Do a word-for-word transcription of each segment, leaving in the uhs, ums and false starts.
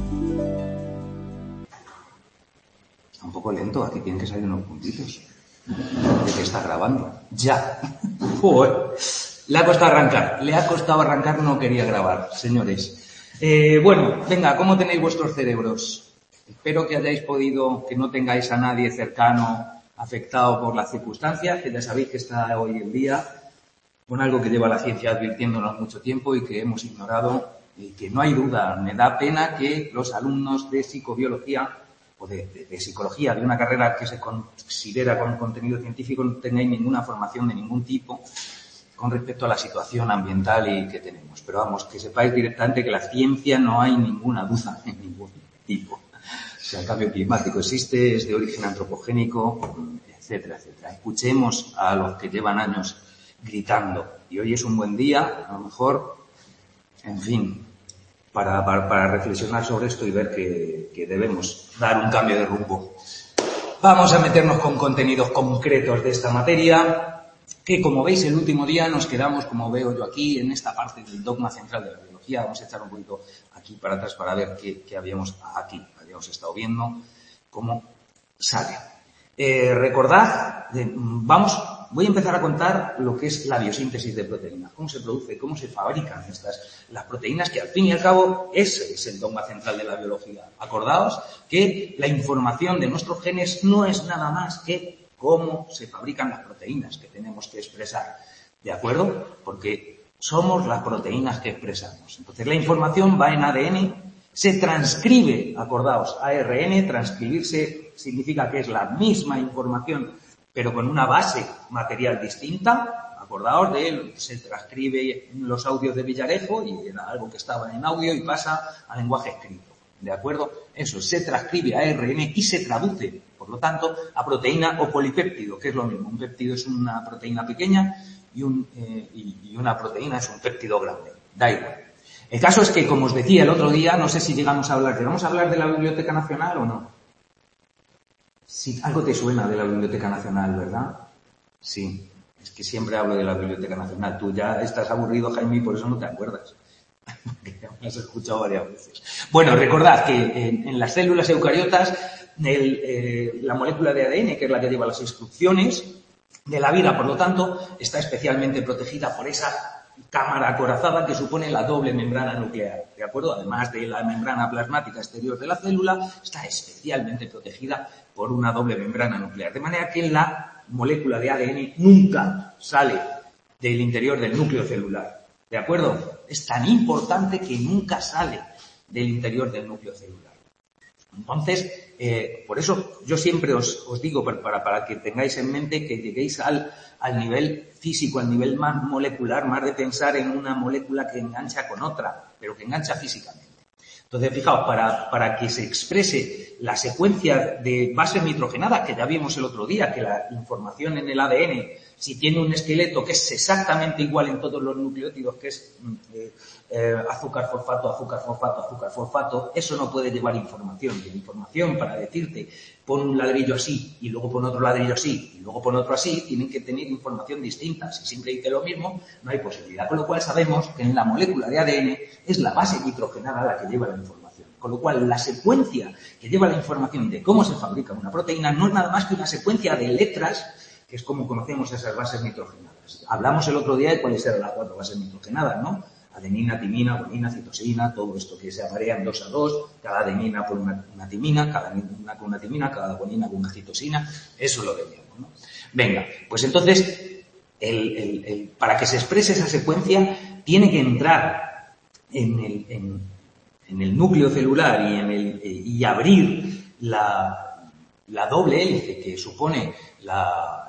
Un poco lento, aquí tienen que salir unos puntitos. ¿De qué está grabando? ¡Ya! ¡Joder! Le ha costado arrancar, le ha costado arrancar, no quería grabar, señores. Eh, bueno, venga, ¿cómo tenéis vuestros cerebros? Espero que hayáis podido, que no tengáis a nadie cercano afectado por las circunstancias, que ya sabéis que está hoy en día con algo que lleva la ciencia advirtiéndonos mucho tiempo y que hemos ignorado y que no hay duda. Me da pena que los alumnos de psicobiología o de, de, de psicología, de una carrera que se considera con contenido científico, no tengáis ninguna formación de ningún tipo con respecto a la situación ambiental y que tenemos. Pero vamos, que sepáis directamente que la ciencia no hay ninguna duda en ningún tipo. O sea, el cambio climático existe, es de origen antropogénico, etcétera, etcétera. Escuchemos a los que llevan años gritando. Y hoy es un buen día, a lo mejor, en fin, para, para, para reflexionar sobre esto y ver que, que debemos dar un cambio de rumbo. Vamos a meternos con contenidos concretos de esta materia, que como veis el último día nos quedamos, como veo yo aquí, en esta parte del dogma central de la biología. Vamos a echar un poquito aquí para atrás para ver qué, qué habíamos aquí, habíamos estado viendo, cómo sale. Eh, recordad, eh, vamos, voy a empezar a contar lo que es la biosíntesis de proteínas, cómo se produce, cómo se fabrican estas, las proteínas, que al fin y al cabo ese es el dogma central de la biología. Acordaos que la información de nuestros genes no es nada más que cómo se fabrican las proteínas que tenemos que expresar, ¿de acuerdo? Porque somos las proteínas que expresamos. Entonces la información va en A D N, se transcribe, acordaos, A R N, transcribirse significa que es la misma información, pero con una base material distinta. Acordaos de él, se transcribe los audios de Villarejo y era algo que estaba en audio y pasa al lenguaje escrito. ¿De acuerdo? Eso se transcribe a A R N y se traduce, por lo tanto, a proteína o polipéptido, que es lo mismo. Un péptido es una proteína pequeña y, un, eh, y, y una proteína es un péptido grande. Da igual. El caso es que, como os decía el otro día, no sé si llegamos a hablar, ¿llegamos a hablar de la Biblioteca Nacional o no? Sí, algo te suena de la Biblioteca Nacional, ¿verdad? Sí, es que siempre hablo de la Biblioteca Nacional. Tú ya estás aburrido, Jaime, y por eso no te acuerdas. Que ya me has escuchado varias veces. Bueno, recordad que en, en las células eucariotas el, eh, la molécula de A D N, que es la que lleva las instrucciones de la vida, por lo tanto, está especialmente protegida por esa cámara acorazada que supone la doble membrana nuclear, ¿de acuerdo? Además de la membrana plasmática exterior de la célula, está especialmente protegida por una doble membrana nuclear, de manera que la molécula de A D N nunca sale del interior del núcleo celular, ¿de acuerdo? Es tan importante que nunca sale del interior del núcleo celular. Entonces, eh, por eso yo siempre os, os digo, para, para que tengáis en mente que lleguéis al, al nivel físico, al nivel más molecular, más de pensar en una molécula que engancha con otra, pero que engancha físicamente. Entonces, fijaos, para, para que se exprese la secuencia de bases nitrogenadas, que ya vimos el otro día, que la información en el A D N, si tiene un esqueleto que es exactamente igual en todos los nucleótidos, que es eh, eh, azúcar, fosfato, azúcar, fosfato, azúcar, fosfato, eso no puede llevar información. Y la información, para decirte, pon un ladrillo así, y luego pon otro ladrillo así, y luego pon otro así, tienen que tener información distinta. Si siempre dice lo mismo, no hay posibilidad. Con lo cual sabemos que en la molécula de A D N es la base nitrogenada la que lleva la información. Con lo cual, la secuencia que lleva la información de cómo se fabrica una proteína no es nada más que una secuencia de letras, que es como conocemos esas bases nitrogenadas. Hablamos el otro día de cuáles eran las cuatro bases nitrogenadas, ¿no? Adenina, timina, guanina, citosina, todo esto que se aparean dos a dos, cada adenina por una, una timina, cada adenina con una timina, cada guanina con una citosina, eso lo veíamos, ¿no? Venga, pues entonces, el, el, el, para que se exprese esa secuencia, tiene que entrar en el, en, en el núcleo celular y, en el, y abrir la, la doble hélice que supone la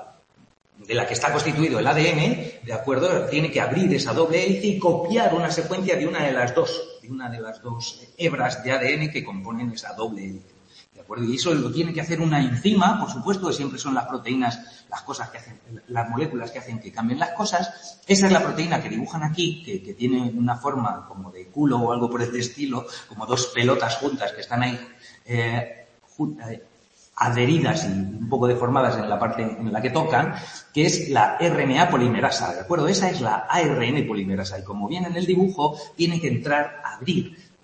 de la que está constituido el A D N, ¿de acuerdo? Tiene que abrir esa doble hélice y copiar una secuencia de una de las dos, de una de las dos hebras de A D N que componen esa doble hélice, ¿de acuerdo? Y eso lo tiene que hacer una enzima, por supuesto, que siempre son las proteínas, las cosas que hacen, las moléculas que hacen que cambien las cosas. Esa es la proteína que dibujan aquí, que, que tiene una forma como de culo o algo por este estilo, como dos pelotas juntas que están ahí, eh, juntas, adheridas y un poco deformadas en la parte en la que tocan, que es la R N A polimerasa, ¿de acuerdo? Esa es la A R N polimerasa y como viene en el dibujo, tiene que entrar a abrir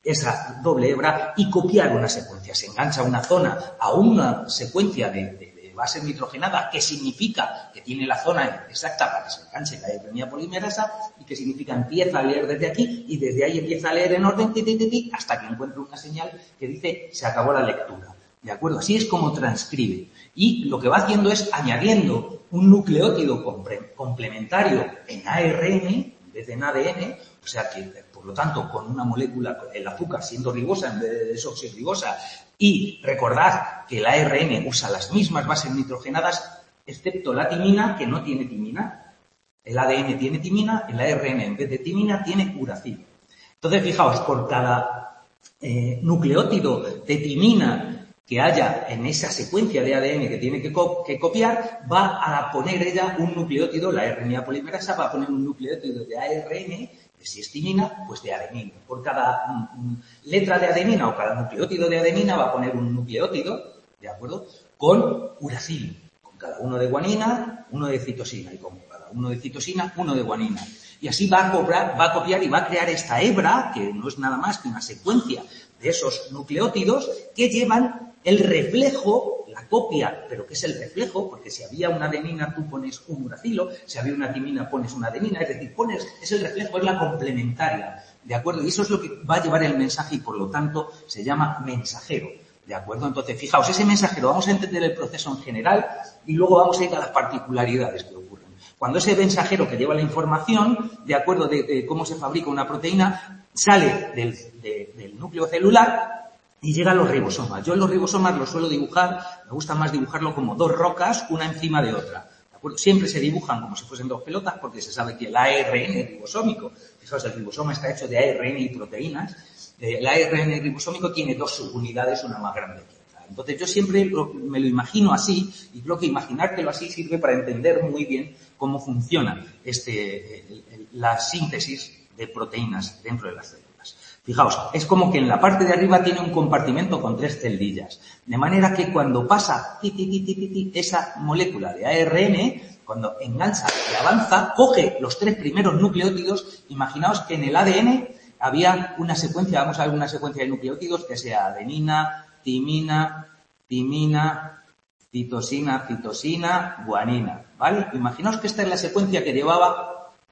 esa doble hebra y copiar una secuencia. Se engancha una zona a una secuencia de, de, de bases nitrogenadas, que significa que tiene la zona exacta para que se enganche la R N A polimerasa, y que significa empieza a leer desde aquí y desde ahí empieza a leer en orden ti, ti, ti, ti, hasta que encuentre una señal que dice se acabó la lectura. ¿De acuerdo? Así es como transcribe. Y lo que va haciendo es añadiendo un nucleótido complementario en A R N en vez de en A D N, o sea que, por lo tanto, con una molécula, el azúcar siendo ribosa en vez de desoxirribosa, y recordad que el A R N usa las mismas bases nitrogenadas, excepto la timina, que no tiene timina. El A D N tiene timina, el A R N en vez de timina tiene uracilo. Entonces, fijaos, por cada eh, nucleótido de timina que haya en esa secuencia de A D N que tiene que, co que copiar, va a poner ella un nucleótido, la R N A polimerasa va a poner un nucleótido de A R N, que si es timina, pues de adenina. Por cada mm, letra de adenina o cada nucleótido de adenina va a poner un nucleótido, ¿de acuerdo?, con uracilo. Con cada uno de guanina, uno de citosina, y con cada uno de citosina, uno de guanina. Y así va a, cobrar, va a copiar y va a crear esta hebra, que no es nada más que una secuencia de esos nucleótidos que llevan el reflejo, la copia, pero ¿qué es el reflejo? Porque si había una adenina tú pones un uracilo, si había una timina pones una adenina, es decir, pones, es el reflejo, es la complementaria, ¿de acuerdo? Y eso es lo que va a llevar el mensaje y por lo tanto se llama mensajero, ¿de acuerdo? Entonces, fijaos, ese mensajero, vamos a entender el proceso en general y luego vamos a ir a las particularidades que ocurren. Cuando ese mensajero que lleva la información, de acuerdo, de, de cómo se fabrica una proteína, sale del, de, del núcleo celular y llega a los ribosomas. Yo en los ribosomas los suelo dibujar, me gusta más dibujarlo como dos rocas, una encima de otra. ¿De acuerdo? Siempre se dibujan como si fuesen dos pelotas porque se sabe que el A R N es ribosómico. Fijaos, el ribosoma está hecho de A R N y proteínas. El A R N ribosómico tiene dos subunidades, una más grande que otra. Entonces yo siempre lo, me lo imagino así, y creo que imaginártelo así sirve para entender muy bien cómo funciona este, el, el, la síntesis de proteínas dentro de las células. Fijaos, es como que en la parte de arriba tiene un compartimento con tres celdillas. De manera que cuando pasa ti, ti, ti, ti, ti, ti, esa molécula de A R N, cuando engancha y avanza, coge los tres primeros nucleótidos. Imaginaos que en el A D N había una secuencia, vamos a ver una secuencia de nucleótidos que sea adenina, timina, timina, citosina, citosina, guanina, ¿vale? Imaginaos que esta es la secuencia que llevaba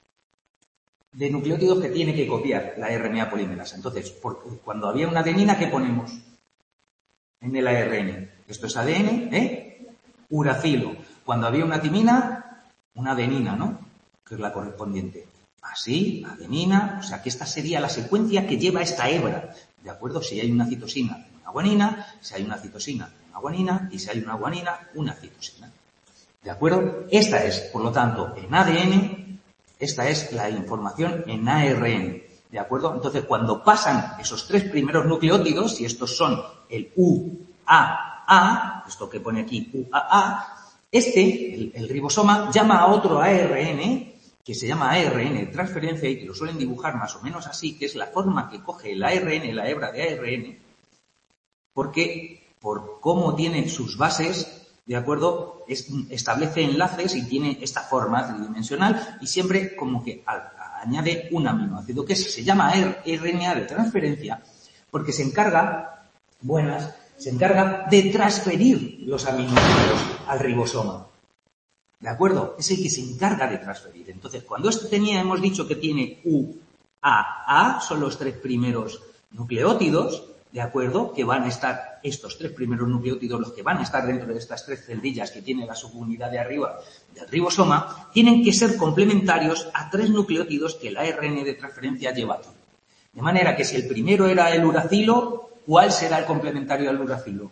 de nucleótidos que tiene que copiar la R N A polimerasa. Entonces, por, cuando había una adenina, ¿qué ponemos en el A R N? Esto es A D N, ¿eh? Uracilo. Cuando había una timina, una adenina, ¿no?, que es la correspondiente. Así, adenina, o sea que esta sería la secuencia que lleva esta hebra, ¿de acuerdo? Si hay una citosina, una guanina, si hay una citosina, una guanina, y si hay una guanina, una citosina. ¿De acuerdo? Esta es, por lo tanto, en A D N, esta es la información en A R N, ¿de acuerdo? Entonces, cuando pasan esos tres primeros nucleótidos, y estos son el U A A, esto que pone aquí U A A, este, el, el ribosoma, llama a otro A R N, que se llama A R N de transferencia y que lo suelen dibujar más o menos así, que es la forma que coge el A R N, la hebra de A R N, porque por cómo tiene sus bases, ¿de acuerdo?, es, establece enlaces y tiene esta forma tridimensional y siempre como que a, a, añade un aminoácido, que se llama R N A de transferencia, porque se encarga, buenas, se encarga de transferir los aminoácidos al ribosoma. ¿De acuerdo? Es el que se encarga de transferir. Entonces, cuando este tenía, hemos dicho que tiene U A A, son los tres primeros nucleótidos, ¿de acuerdo?, que van a estar, estos tres primeros nucleótidos, los que van a estar dentro de estas tres celdillas que tiene la subunidad de arriba del ribosoma, tienen que ser complementarios a tres nucleótidos que el A R N de transferencia lleva aquí. De manera que si el primero era el uracilo, ¿cuál será el complementario al uracilo?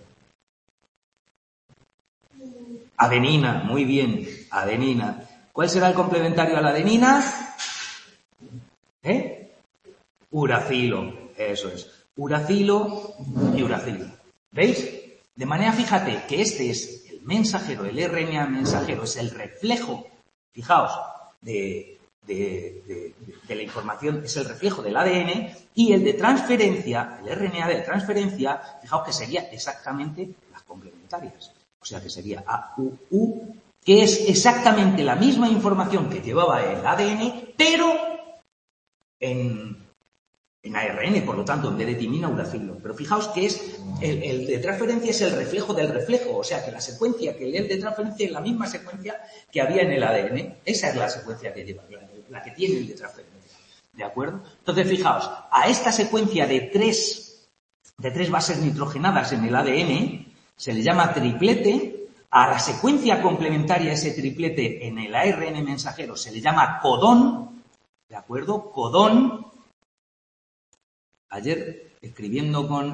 Adenina, muy bien, adenina. ¿Cuál será el complementario a la adenina? ¿Eh? Uracilo, eso es. Uracilo y uracilo. ¿Veis? De manera, fíjate, que este es el mensajero, el R N A mensajero, es el reflejo, fijaos, de, de, de, de la información, es el reflejo del A D N, y el de transferencia, el R N A de transferencia, fijaos que sería exactamente las complementarias. O sea que sería A U U, que es exactamente la misma información que llevaba el A D N, pero en en A R N, por lo tanto, en vez de timina, uracilo. Pero fijaos que es el, el de transferencia es el reflejo del reflejo, o sea que la secuencia que lee el de transferencia es la misma secuencia que había en el A D N. Esa es la secuencia que lleva, la, la que tiene el de transferencia. ¿De acuerdo? Entonces, fijaos, a esta secuencia de tres, de tres bases nitrogenadas en el A D N se le llama triplete. A la secuencia complementaria, ese triplete en el A R N mensajero, se le llama codón. ¿De acuerdo? Codón. Ayer, escribiendo con,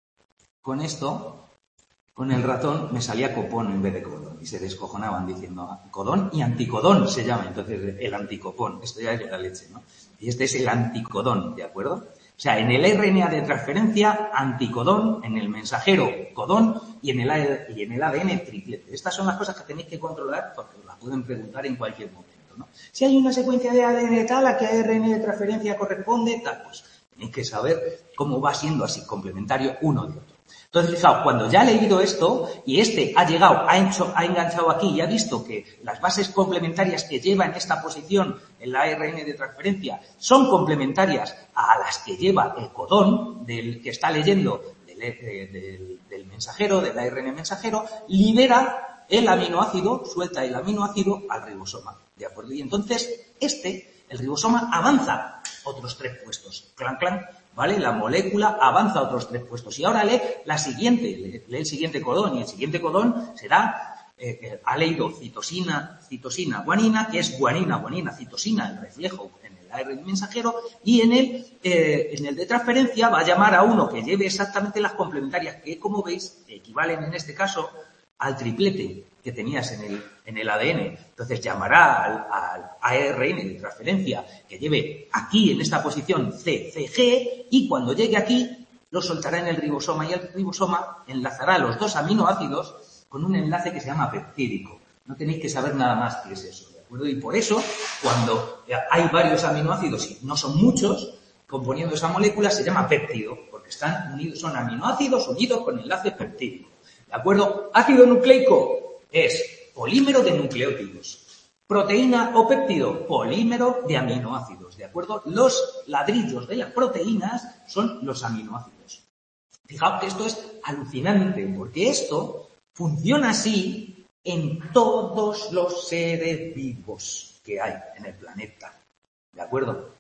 con esto, con el ratón, me salía copón en vez de codón. Y se descojonaban diciendo codón y anticodón se llama. Entonces, el anticopón. Esto ya es de la leche, ¿no? Y este es el anticodón, ¿de acuerdo? O sea, en el R N A de transferencia, anticodón, en el mensajero, codón, y en el, y en el A D N, triplete. Estas son las cosas que tenéis que controlar porque os las pueden preguntar en cualquier momento, ¿no? Si hay una secuencia de A D N tal, a qué R N A de transferencia corresponde, tal, pues tenéis que saber cómo va siendo así complementario uno de otro. Entonces, fijaos, cuando ya ha leído esto y este ha llegado, ha, hecho, ha enganchado aquí y ha visto que las bases complementarias que lleva en esta posición el A R N de transferencia son complementarias a las que lleva el codón del que está leyendo del, del, del mensajero, del A R N mensajero, libera el aminoácido, suelta el aminoácido al ribosoma, ¿de acuerdo? Y entonces este, el ribosoma, avanza otros tres puestos, clan, clan, ¿vale? La molécula avanza a otros tres puestos. Y ahora lee la siguiente, lee, lee el siguiente codón, y el siguiente codón será, eh, eh, ha leído citosina, citosina, guanina, que es guanina, guanina, citosina, el reflejo en el A R N mensajero, y en el, eh, en el de transferencia va a llamar a uno que lleve exactamente las complementarias, que como veis, equivalen en este caso al triplete que tenías en el, en el A D N. Entonces llamará al, al A R N de transferencia que lleve aquí en esta posición C C G y cuando llegue aquí lo soltará en el ribosoma y el ribosoma enlazará los dos aminoácidos con un enlace que se llama peptídico. No tenéis que saber nada más que es eso, ¿de acuerdo? Y por eso, cuando hay varios aminoácidos y no son muchos componiendo esa molécula, se llama péptido, porque están unidos, son aminoácidos unidos con enlace peptídico. ¿De acuerdo? Ácido nucleico es polímero de nucleótidos. Proteína o péptido, polímero de aminoácidos. ¿De acuerdo? Los ladrillos de las proteínas son los aminoácidos. Fijaos que esto es alucinante, porque esto funciona así en todos los seres vivos que hay en el planeta. ¿De acuerdo?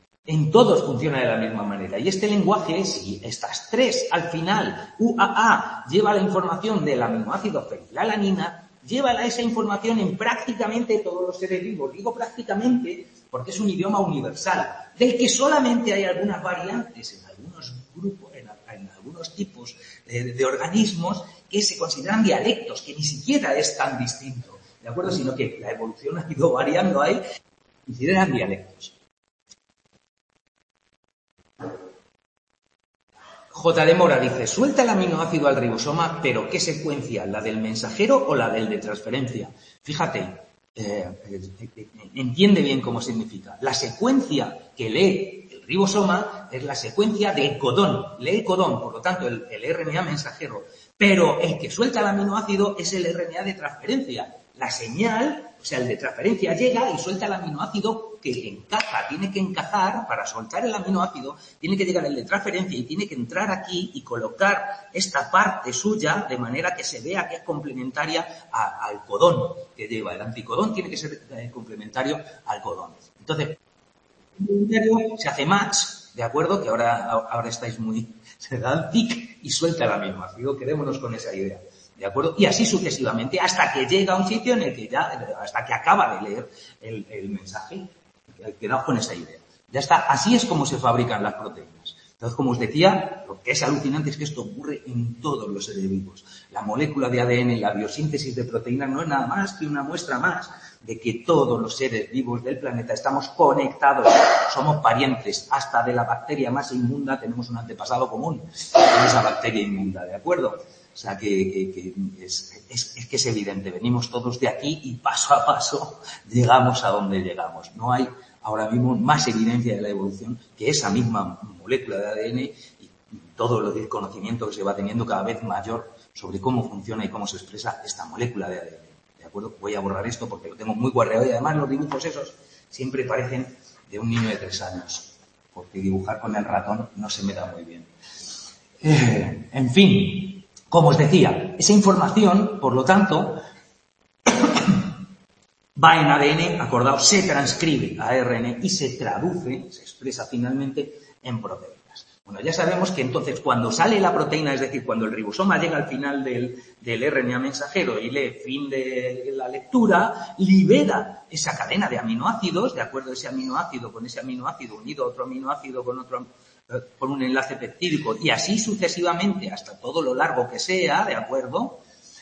En todos funciona de la misma manera. Y este lenguaje, si estas tres al final, U A A, lleva la información del aminoácido fenilalanina, lleva esa información en prácticamente todos los seres vivos. Digo prácticamente porque es un idioma universal, del que solamente hay algunas variantes en algunos grupos, en, en algunos tipos de, de organismos que se consideran dialectos, que ni siquiera es tan distinto, ¿de acuerdo? Sino que la evolución ha ido variando ahí, consideran dialectos. J. de Mora dice, suelta el aminoácido al ribosoma, pero ¿qué secuencia? ¿La del mensajero o la del de transferencia? Fíjate, eh, eh, entiende bien cómo significa. La secuencia que lee el ribosoma es la secuencia del codón. Lee el codón, por lo tanto, el, el R N A mensajero. Pero el que suelta el aminoácido es el R N A de transferencia. La señal, o sea, el de transferencia llega y suelta el aminoácido que encaja, tiene que encajar para soltar el aminoácido, tiene que llegar el de transferencia y tiene que entrar aquí y colocar esta parte suya de manera que se vea que es complementaria a, al codón que lleva. El anticodón tiene que ser eh, complementario al codón. Entonces, se hace match, ¿de acuerdo? Que ahora, ahora estáis muy... se da el tic y suelta el aminoácido. Quedémonos con esa idea. ¿De acuerdo? Y así sucesivamente, hasta que llega a un sitio en el que ya, hasta que acaba de leer el, el mensaje. Quedaos con esa idea. Ya está, así es como se fabrican las proteínas. Entonces, como os decía, lo que es alucinante es que esto ocurre en todos los seres vivos. La molécula de A D N, la biosíntesis de proteínas no es nada más que una muestra más de que todos los seres vivos del planeta estamos conectados, somos parientes, hasta de la bacteria más inmunda tenemos un antepasado común con esa bacteria inmunda, ¿de acuerdo? O sea, que, que, que es, es, es que es evidente, venimos todos de aquí y paso a paso llegamos a donde llegamos. No hay ahora mismo más evidencia de la evolución que esa misma molécula de A D N y todo el conocimiento que se va teniendo cada vez mayor sobre cómo funciona y cómo se expresa esta molécula de A D N. ¿De acuerdo? Voy a borrar esto porque lo tengo muy guarreado y además los dibujos esos siempre parecen de un niño de tres años. porque dibujar con el ratón no se me da muy bien. Eh, en fin, como os decía, esa información, por lo tanto, va en A D N, acordaos, se transcribe a R N A y se traduce, se expresa finalmente en proteínas. Bueno, ya sabemos que entonces cuando sale la proteína, es decir, cuando el ribosoma llega al final del, del R N A mensajero y lee fin de la lectura, libera esa cadena de aminoácidos, de acuerdo a ese aminoácido con ese aminoácido unido a otro aminoácido con otro con un enlace peptídico y así sucesivamente hasta todo lo largo que sea, ¿de acuerdo?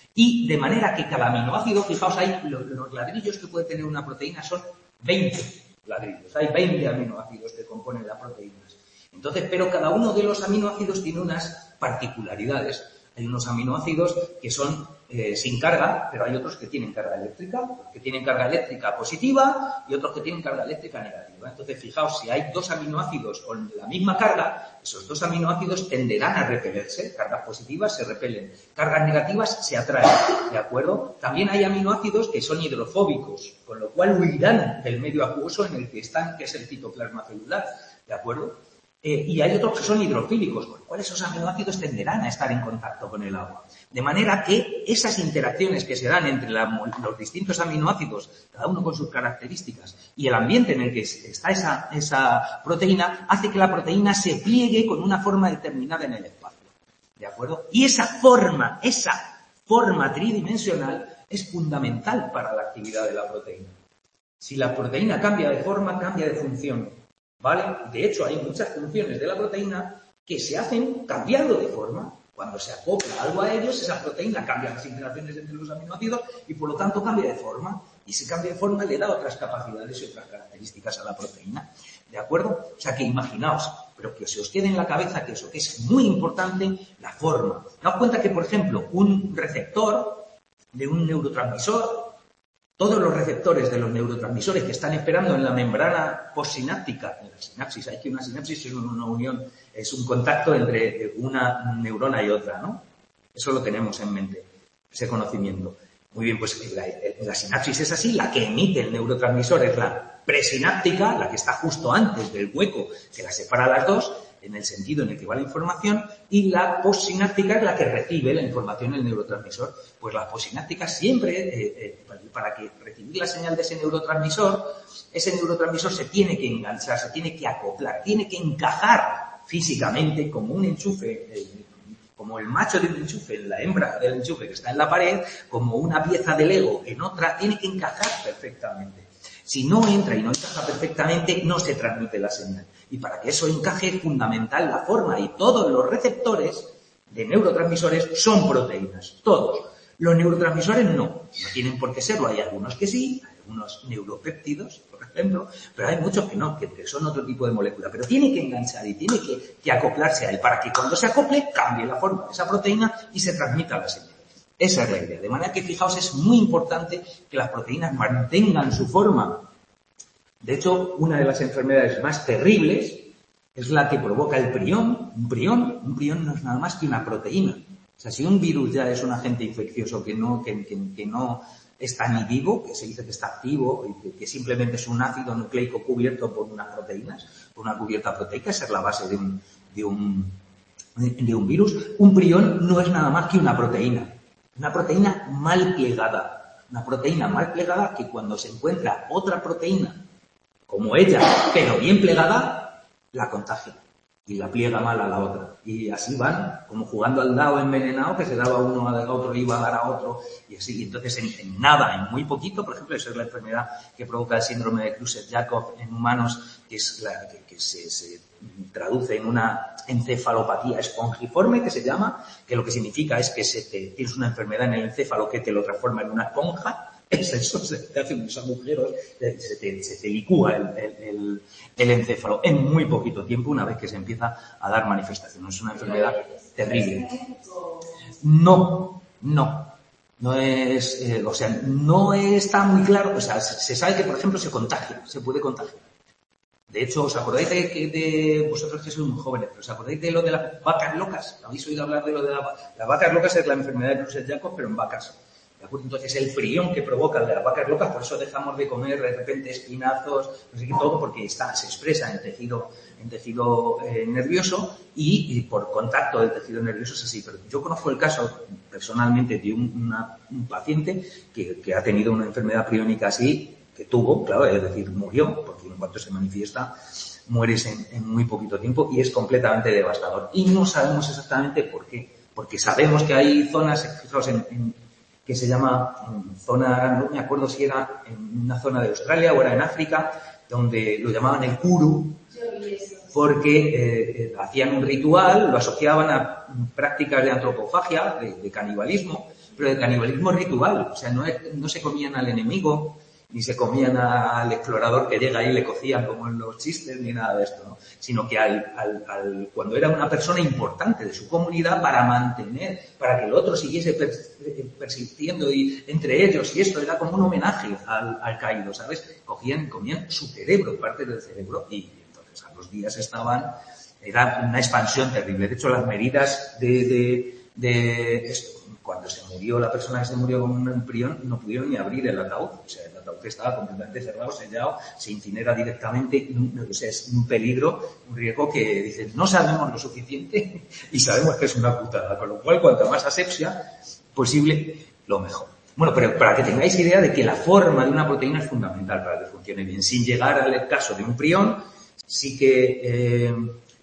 Y de manera que cada aminoácido, fijaos ahí, los, los ladrillos que puede tener una proteína son veinte ladrillos. Hay veinte aminoácidos que componen las proteínas. Entonces, pero cada uno de los aminoácidos tiene unas particularidades. Hay unos aminoácidos que son eh, sin carga, pero hay otros que tienen carga eléctrica, que tienen carga eléctrica positiva y otros que tienen carga eléctrica negativa. Entonces, fijaos, si hay dos aminoácidos con la misma carga, esos dos aminoácidos tenderán a repelerse. Cargas positivas se repelen, cargas negativas se atraen, ¿de acuerdo? También hay aminoácidos que son hidrofóbicos, con lo cual huirán del medio acuoso en el que están, que es el citoplasma celular, ¿de acuerdo? Eh, y hay otros que son hidrofílicos, con lo cual esos aminoácidos tenderán a estar en contacto con el agua. De manera que esas interacciones que se dan entre la, los distintos aminoácidos, cada uno con sus características, y el ambiente en el que está esa, esa proteína, hace que la proteína se pliegue con una forma determinada en el espacio. ¿De acuerdo? Y esa forma, esa forma tridimensional es fundamental para la actividad de la proteína. Si la proteína cambia de forma, cambia de función. ¿Vale? De hecho, hay muchas funciones de la proteína que se hacen cambiando de forma. Cuando se acopla algo a ellos, esa proteína cambia las interacciones entre los aminoácidos y, por lo tanto, cambia de forma. Y ese cambio de forma le da otras capacidades y otras características a la proteína. ¿De acuerdo? O sea que imaginaos, pero que se os quede en la cabeza que eso que es muy importante, la forma. Daos cuenta que, por ejemplo, un receptor de un neurotransmisor, todos los receptores de los neurotransmisores que están esperando en la membrana postsináptica, en la sinapsis, hay que una sinapsis es una unión, es un contacto entre una neurona y otra, ¿no? Eso lo tenemos en mente, ese conocimiento. Muy bien, pues la, la sinapsis es así, la que emite el neurotransmisor es la presináptica, la que está justo antes del hueco que la separa las dos, en el sentido en el que va la información, y la postsináptica es la que recibe la información del neurotransmisor. Pues la postsináptica siempre, eh, eh, para que recibir la señal de ese neurotransmisor, ese neurotransmisor se tiene que enganchar, se tiene que acoplar, tiene que encajar físicamente como un enchufe, eh, como el macho de un enchufe en la hembra del enchufe que está en la pared, como una pieza de Lego en otra, tiene que encajar perfectamente. Si no entra y no encaja perfectamente, no se transmite la señal. Y para que eso encaje es fundamental la forma, y todos los receptores de neurotransmisores son proteínas, todos. Los neurotransmisores no, no tienen por qué serlo, hay algunos que sí, hay algunos neuropéptidos, por ejemplo, pero hay muchos que no, que, que son otro tipo de molécula, pero tiene que enganchar y tiene que, que acoplarse a él para que cuando se acople cambie la forma de esa proteína y se transmita la señal. Esa es la idea, de manera que fijaos, es muy importante que las proteínas mantengan su forma. De hecho, una de las enfermedades más terribles es la que provoca el prión. Un prión, un prión no es nada más que una proteína. O sea, si un virus ya es un agente infeccioso que no, que, que, que no está ni vivo, que se dice que está activo y que, que simplemente es un ácido nucleico cubierto por unas proteínas, por una cubierta proteica, esa es la base de un, de un, de un virus. Un prión no es nada más que una proteína. Una proteína mal plegada. Una proteína mal plegada que cuando se encuentra otra proteína como ella, pero bien plegada, la contagia y la pliega mal a la otra. Y así van, como jugando al dado envenenado, que se daba uno a otro y iba a dar a otro, y así. Y entonces, en, en nada, en muy poquito, por ejemplo, esa es la enfermedad que provoca el síndrome de Creutzfeldt-Jakob en humanos, que es la que, que se, se traduce en una encefalopatía espongiforme, que se llama, que lo que significa es que se te, tienes una enfermedad en el encéfalo que te lo transforma en una esponja. Es eso, se te hacen unos agujeros, se te, se te licúa el, el, el encéfalo en muy poquito tiempo, una vez que se empieza a dar manifestaciones. Es una enfermedad terrible. No, no, no es, eh, o sea, no está muy claro, o sea, se sabe que, por ejemplo, se contagia, se puede contagiar. De hecho, ¿os acordáis de, de, de vosotros que sois muy jóvenes, pero os acordáis de lo de las vacas locas? ¿Habéis oído hablar de lo de la, las vacas locas? Es la enfermedad de Creutzfeldt-Jakob, pero en vacas. ¿De acuerdo? Entonces, el prión que provoca el de las vacas locas, por eso dejamos de comer de repente espinazos, no sé qué, todo, porque está, se expresa en el tejido en tejido eh, nervioso y, y por contacto del tejido nervioso es así. Pero yo conozco el caso personalmente de un, una, un paciente que, que ha tenido una enfermedad priónica así, que tuvo, claro, es decir, murió, porque en cuanto se manifiesta mueres en, en muy poquito tiempo y es completamente devastador. Y no sabemos exactamente por qué, porque sabemos que hay zonas, fijaos, en, en que se llama en zona, no me acuerdo si era en una zona de Australia o era en África, donde lo llamaban el kuru, porque eh, eh, hacían un ritual, lo asociaban a prácticas de antropofagia, de, de canibalismo, pero de canibalismo ritual, o sea, no, es, no se comían al enemigo, ni se comían al explorador que llega ahí y le cocían como en los chistes, ni nada de esto, ¿no? Sino que al, al, al, cuando era una persona importante de su comunidad, para mantener, para que el otro siguiese pers persistiendo y entre ellos, y esto era como un homenaje al, al caído, ¿sabes? Cogían, comían su cerebro, parte del cerebro, y entonces a los días estaban, era una expansión terrible. De hecho, las medidas de, de, de esto, cuando se murió la persona que se murió con un prión, no pudieron ni abrir el ataúd. O sea, el ataúd estaba completamente cerrado, sellado, se incinera directamente. O sea, es un peligro, un riesgo que dicen, no sabemos lo suficiente y sabemos que es una putada. Con lo cual, cuanto más asepsia posible, lo mejor. Bueno, pero para que tengáis idea de que la forma de una proteína es fundamental para que funcione bien. Sin llegar al caso de un prión, sí que... Eh,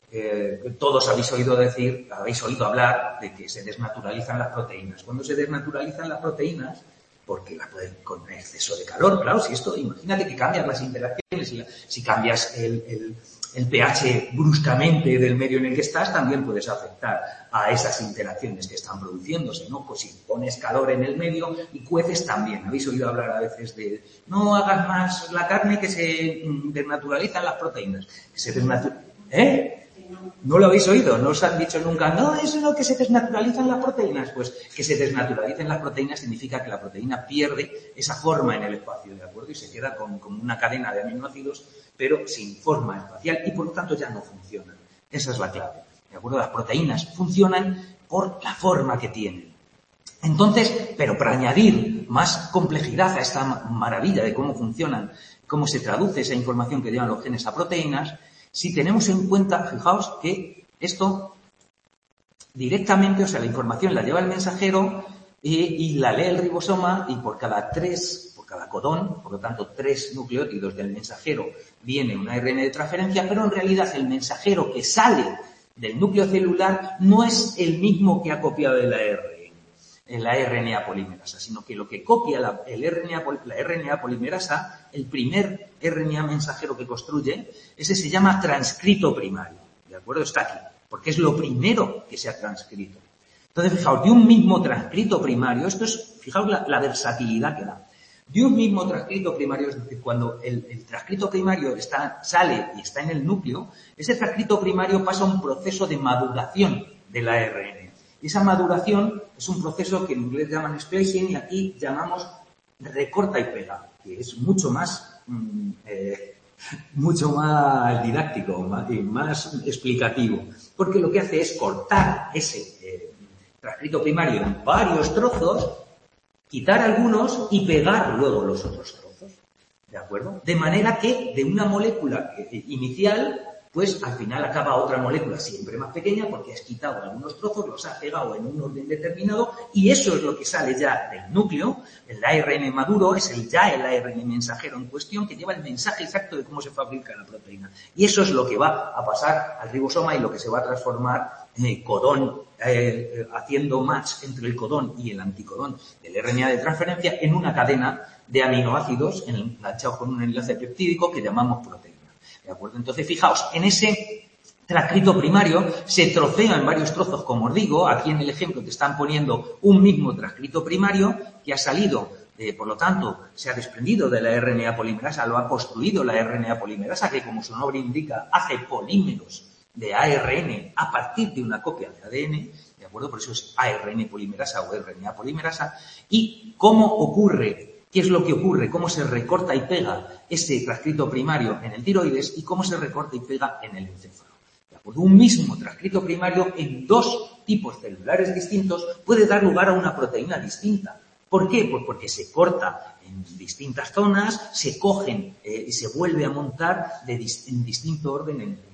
Eh, todos habéis oído decir, habéis oído hablar de que se desnaturalizan las proteínas. Cuando se desnaturalizan las proteínas, porque la pueden con exceso de calor, claro, si esto, imagínate que cambias las interacciones, si, si cambias el, el, el pH bruscamente del medio en el que estás, también puedes afectar a esas interacciones que están produciéndose, ¿no? Pues si pones calor en el medio y cueces también. Habéis oído hablar a veces de no hagas más la carne que se desnaturalizan las proteínas. Que se desnaturalizan. ¿Eh? ¿No lo habéis oído? ¿No os han dicho nunca, no, eso es lo que se desnaturalizan las proteínas? Pues que se desnaturalicen las proteínas significa que la proteína pierde esa forma en el espacio, ¿de acuerdo? Y se queda con, con una cadena de aminoácidos, pero sin forma espacial y por lo tanto ya no funciona. Esa es la clave, ¿de acuerdo? Las proteínas funcionan por la forma que tienen. Entonces, pero para añadir más complejidad a esta maravilla de cómo funcionan, cómo se traduce esa información que llevan los genes a proteínas, si tenemos en cuenta, fijaos que esto directamente, o sea, la información la lleva el mensajero y, y la lee el ribosoma y por cada tres, por cada codón, por lo tanto tres nucleótidos del mensajero viene una A R N de transferencia, pero en realidad el mensajero que sale del núcleo celular no es el mismo que ha copiado el A R N, en la R N A polimerasa, sino que lo que copia la, el R N A, la R N A polimerasa, el primer R N A mensajero que construye, ese se llama transcrito primario, ¿de acuerdo? Está aquí, porque es lo primero que se ha transcrito. Entonces, fijaos, de un mismo transcrito primario, esto es, fijaos la, la versatilidad que da. De un mismo transcrito primario, es decir, cuando el, el transcrito primario está, sale y está en el núcleo, ese transcrito primario pasa un proceso de maduración de la A R N. Y esa maduración es un proceso que en inglés llaman splicing y aquí llamamos recorta y pega, que es mucho más, mm, eh, mucho más didáctico, más, más explicativo, porque lo que hace es cortar ese eh, transcrito primario en varios trozos, quitar algunos y pegar luego los otros trozos, ¿de acuerdo? De manera que de una molécula inicial, pues al final acaba otra molécula siempre más pequeña porque has quitado algunos trozos, los has pegado en un orden determinado y eso es lo que sale ya del núcleo. El A R N maduro es el ya el A R N mensajero en cuestión que lleva el mensaje exacto de cómo se fabrica la proteína. Y eso es lo que va a pasar al ribosoma y lo que se va a transformar en el codón, eh, haciendo match entre el codón y el anticodón del R N A de transferencia en una cadena de aminoácidos enganchados con un enlace peptídico que llamamos proteína. ¿De acuerdo? Entonces, fijaos, en ese transcrito primario se trocea en varios trozos, como os digo, aquí en el ejemplo te están poniendo un mismo transcrito primario que ha salido, eh, por lo tanto, se ha desprendido de la R N A polimerasa, lo ha construido la R N A polimerasa, que como su nombre indica, hace polímeros de A R N a partir de una copia de A D N, ¿de acuerdo? Por eso es A R N polimerasa o R N A polimerasa. ¿Y cómo ocurre? ¿Qué es lo que ocurre? ¿Cómo se recorta y pega ese transcrito primario en el tiroides y cómo se recorta y pega en el encéfalo? ¿De acuerdo? Un mismo transcrito primario en dos tipos celulares distintos puede dar lugar a una proteína distinta. ¿Por qué? Pues porque se corta en distintas zonas, se cogen eh, y se vuelve a montar de dis en distinto orden en,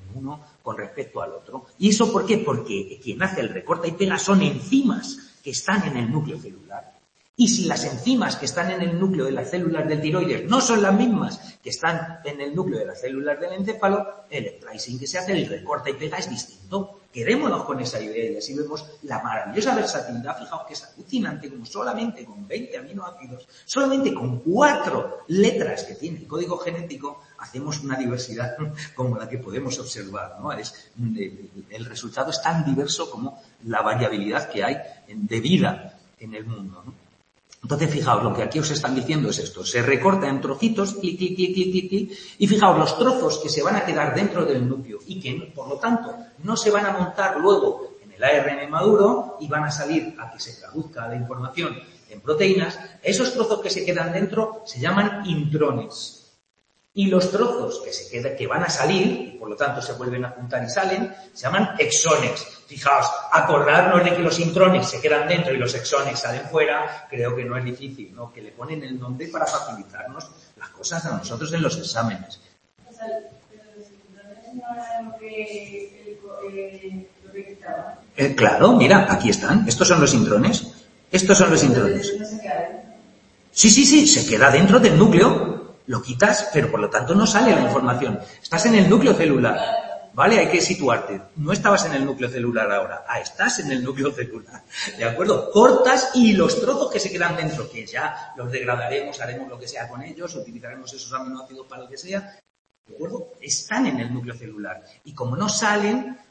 uno con respecto al otro. ¿Y eso por qué? Porque quien hace el recorta y pega son enzimas que están en el núcleo celular. Y si las enzimas que están en el núcleo de las células del tiroides no son las mismas que están en el núcleo de las células del encéfalo, el splicing que se hace, el recorta y pega, es distinto. Quedémonos con esa idea y así vemos la maravillosa versatilidad. Fijaos que es alucinante como solamente con veinte aminoácidos, solamente con cuatro letras que tiene el código genético, hacemos una diversidad como la que podemos observar, ¿no? Es, el resultado es tan diverso como la variabilidad que hay de vida en el mundo, ¿no? Entonces, fijaos, lo que aquí os están diciendo es esto. Se recorta en trocitos, clic, clic, clic, clic, clic, clic, y fijaos, los trozos que se van a quedar dentro del núcleo y que, por lo tanto, no se van a montar luego en el A R N maduro y van a salir a que se traduzca la información en proteínas, esos trozos que se quedan dentro se llaman intrones. Y los trozos que se quedan, que van a salir, y por lo tanto se vuelven a juntar y salen, se llaman exones. Fijaos, acordarnos de que los intrones se quedan dentro y los exones salen fuera, creo que no es difícil, ¿no? Que le ponen el nombre para facilitarnos las cosas a nosotros en los exámenes. O sea, pero los intrones no eran lo que, eh, lo que quitaban. Eh, claro, mira, aquí están. Estos son los intrones. Estos son los intrones. No se queda dentro. Sí, sí, sí, se queda dentro del núcleo. Lo quitas, pero por lo tanto no sale la información. Estás en el núcleo celular, ¿vale? Hay que situarte. No estabas en el núcleo celular ahora. Ah, estás en el núcleo celular. ¿De acuerdo? Cortas y los trozos que se quedan dentro, que ya los degradaremos, haremos lo que sea con ellos, utilizaremos esos aminoácidos para lo que sea, ¿de acuerdo? Están en el núcleo celular. Y como no salen,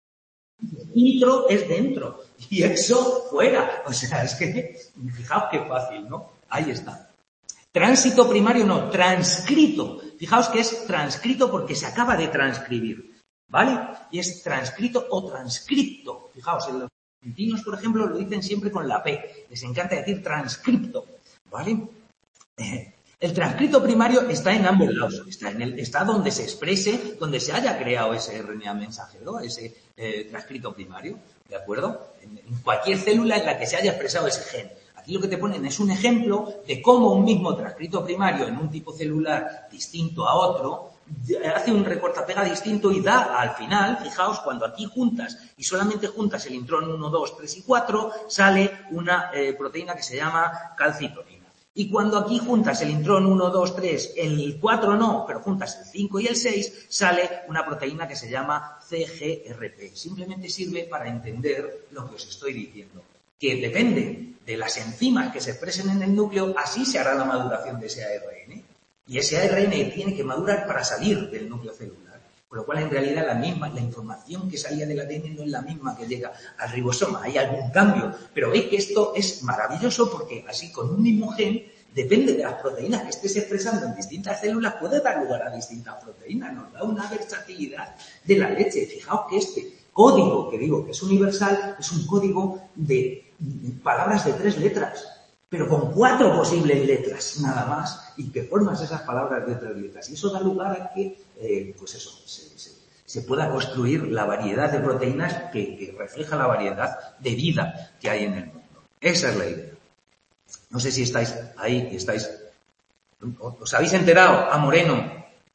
intro es dentro y exo fuera. O sea, es que, fijaos qué fácil, ¿no? Ahí está. Tránsito primario no, transcrito. Fijaos que es transcrito porque se acaba de transcribir, ¿vale? Y es transcrito o transcripto. Fijaos, en los argentinos, por ejemplo, lo dicen siempre con la P. Les encanta decir transcripto, ¿vale? Eh, el transcrito primario está en ambos lados. Está, en el, está donde se exprese, donde se haya creado ese R N A mensajero, ese eh, transcrito primario, ¿de acuerdo? En, en cualquier célula en la que se haya expresado ese gen. Aquí lo que te ponen es un ejemplo de cómo un mismo transcrito primario en un tipo celular distinto a otro hace un recorta-pega distinto y da al final, fijaos, cuando aquí juntas y solamente juntas el intrón uno, dos, tres y cuatro, sale una eh, proteína que se llama calcitonina. Y cuando aquí juntas el intrón uno, dos, tres, el cuatro no, pero juntas el cinco y el seis, sale una proteína que se llama C G R P. Simplemente sirve para entender lo que os estoy diciendo. Que depende de las enzimas que se expresen en el núcleo, así se hará la maduración de ese A R N. Y ese A R N tiene que madurar para salir del núcleo celular. Con lo cual, en realidad, la misma, la información que salía del A D N no es la misma que llega al ribosoma. Hay algún cambio. Pero veis que esto es maravilloso porque así, con un mismo gen, depende de las proteínas que estés expresando en distintas células, puede dar lugar a distintas proteínas. Nos da una versatilidad de la leche. Fijaos que este código, que digo que es universal, es un código de palabras de tres letras, pero con cuatro posibles letras, nada más, y que formas esas palabras de tres letras. Y eso da lugar a que, eh, pues eso, se, se, se pueda construir la variedad de proteínas que, que refleja la variedad de vida que hay en el mundo. Esa es la idea. No sé si estáis ahí, estáis, ¿os habéis enterado? A Moreno.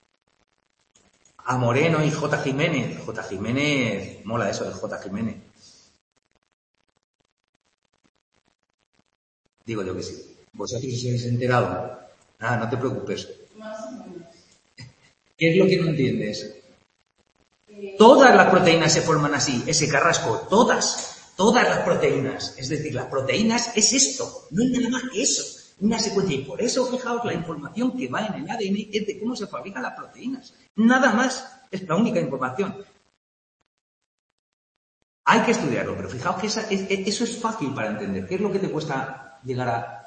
A Moreno y J. Jiménez. J. Jiménez, mola eso de J. Jiménez. Digo yo que sí. ¿Vosotros os habéis enterado? Ah, no te preocupes. ¿Qué es lo que no entiendes? Todas las proteínas se forman así, ese carrasco, todas, todas las proteínas. Es decir, las proteínas es esto, no es nada más que eso. Una secuencia. Y por eso, fijaos, la información que va en el A D N es de cómo se fabrican las proteínas. Nada más, es la única información. Hay que estudiarlo, pero fijaos que esa, es, eso es fácil para entender. ¿Qué es lo que te cuesta llegar a...?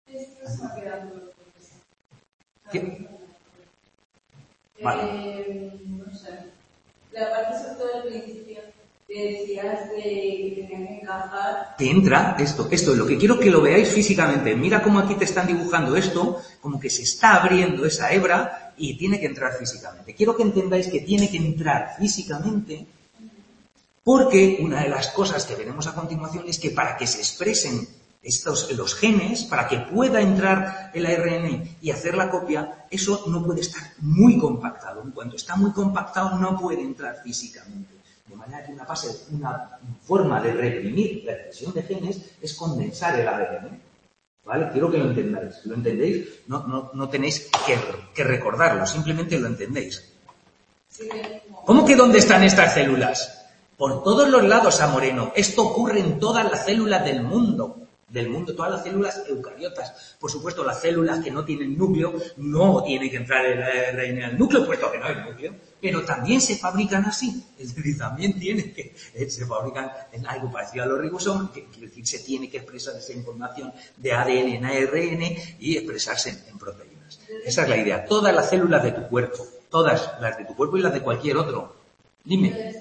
¿Qué? Vale. Eh, no sé. La parte sobre todo del principio que decías de que tenían que encajar. Te entra esto, esto, lo que quiero que lo veáis físicamente. Mira cómo aquí te están dibujando esto, como que se está abriendo esa hebra y tiene que entrar físicamente. Quiero que entendáis que tiene que entrar físicamente porque una de las cosas que veremos a continuación es que para que se expresen estos, los genes, para que pueda entrar el A R N y hacer la copia, eso no puede estar muy compactado. En cuanto está muy compactado, no puede entrar físicamente. De manera que una, fase, una forma de reprimir la expresión de genes es condensar el A R N. ¿Vale? Quiero que lo entendáis. ¿Lo entendéis? No, no, no tenéis que, que recordarlo, simplemente lo entendéis. ¿Cómo que dónde están estas células? Por todos los lados, a Moreno. Esto ocurre en todas las células del mundo. Del mundo, todas las células eucariotas. Por supuesto, las células que no tienen núcleo no tienen que entrar el A R N al núcleo, puesto que no hay núcleo. Pero también se fabrican así. Es decir, también tienen que, se fabrican en algo parecido a los ribosomas, que quiere decir, se tiene que expresar esa información de A D N en A R N y expresarse en, en proteínas. Esa es la idea. Todas las células de tu cuerpo, todas las de tu cuerpo y las de cualquier otro. Dime.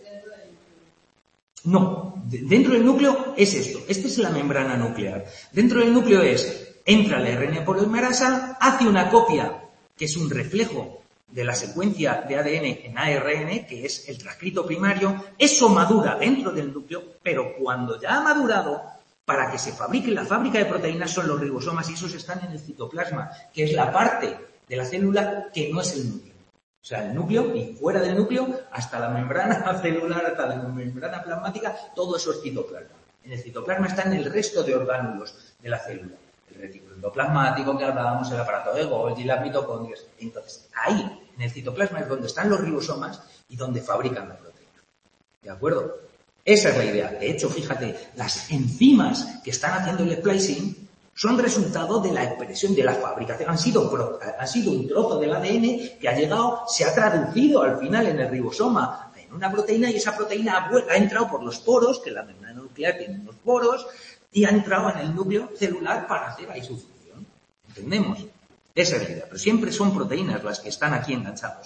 No, dentro del núcleo es esto, esta es la membrana nuclear. Dentro del núcleo es, entra la R N A polimerasa, hace una copia, que es un reflejo de la secuencia de A D N en A R N, que es el transcrito primario, eso madura dentro del núcleo, pero cuando ya ha madurado, para que se fabrique la fábrica de proteínas son los ribosomas y esos están en el citoplasma, que es la parte de la célula que no es el núcleo. O sea, el núcleo y fuera del núcleo, hasta la membrana celular, hasta la membrana plasmática, todo eso es citoplasma. En el citoplasma están el resto de orgánulos de la célula. El retículo endoplasmático que hablábamos, el aparato de Golgi, las mitocondrias. Entonces, ahí, en el citoplasma, es donde están los ribosomas y donde fabrican la proteína. ¿De acuerdo? Esa es la idea. De hecho, fíjate, las enzimas que están haciendo el splicing son resultado de la expresión, de la fabricación. Han sido, han sido un trozo del A D N que ha llegado, se ha traducido al final en el ribosoma en una proteína y esa proteína ha, ha entrado por los poros, que la membrana nuclear tiene unos poros, y ha entrado en el núcleo celular para hacer ahí su función. ¿Entendemos? Esa es la idea. Pero siempre son proteínas las que están aquí enganchadas.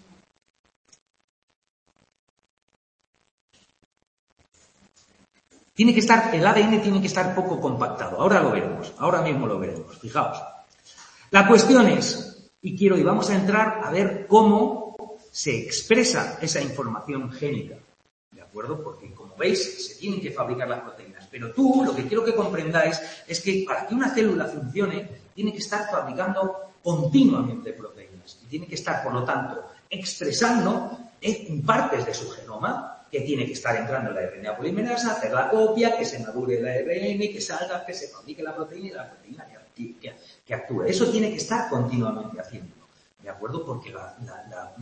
Tiene que estar, el A D N tiene que estar poco compactado. Ahora lo veremos, ahora mismo lo veremos. Fijaos. La cuestión es, y quiero, y vamos a entrar a ver cómo se expresa esa información génica. ¿De acuerdo? Porque, como veis, se tienen que fabricar las proteínas. Pero tú, lo que quiero que comprendáis es que para que una célula funcione, tiene que estar fabricando continuamente proteínas. Y tiene que estar, por lo tanto, expresando en partes de su genoma, que tiene que estar entrando la R N A polimerasa, hacer la copia, que se madure la R N, que salga, que se fabrique la proteína y la proteína que, que, que actúe. Eso tiene que estar continuamente haciendo, ¿de acuerdo? Porque la, la, la,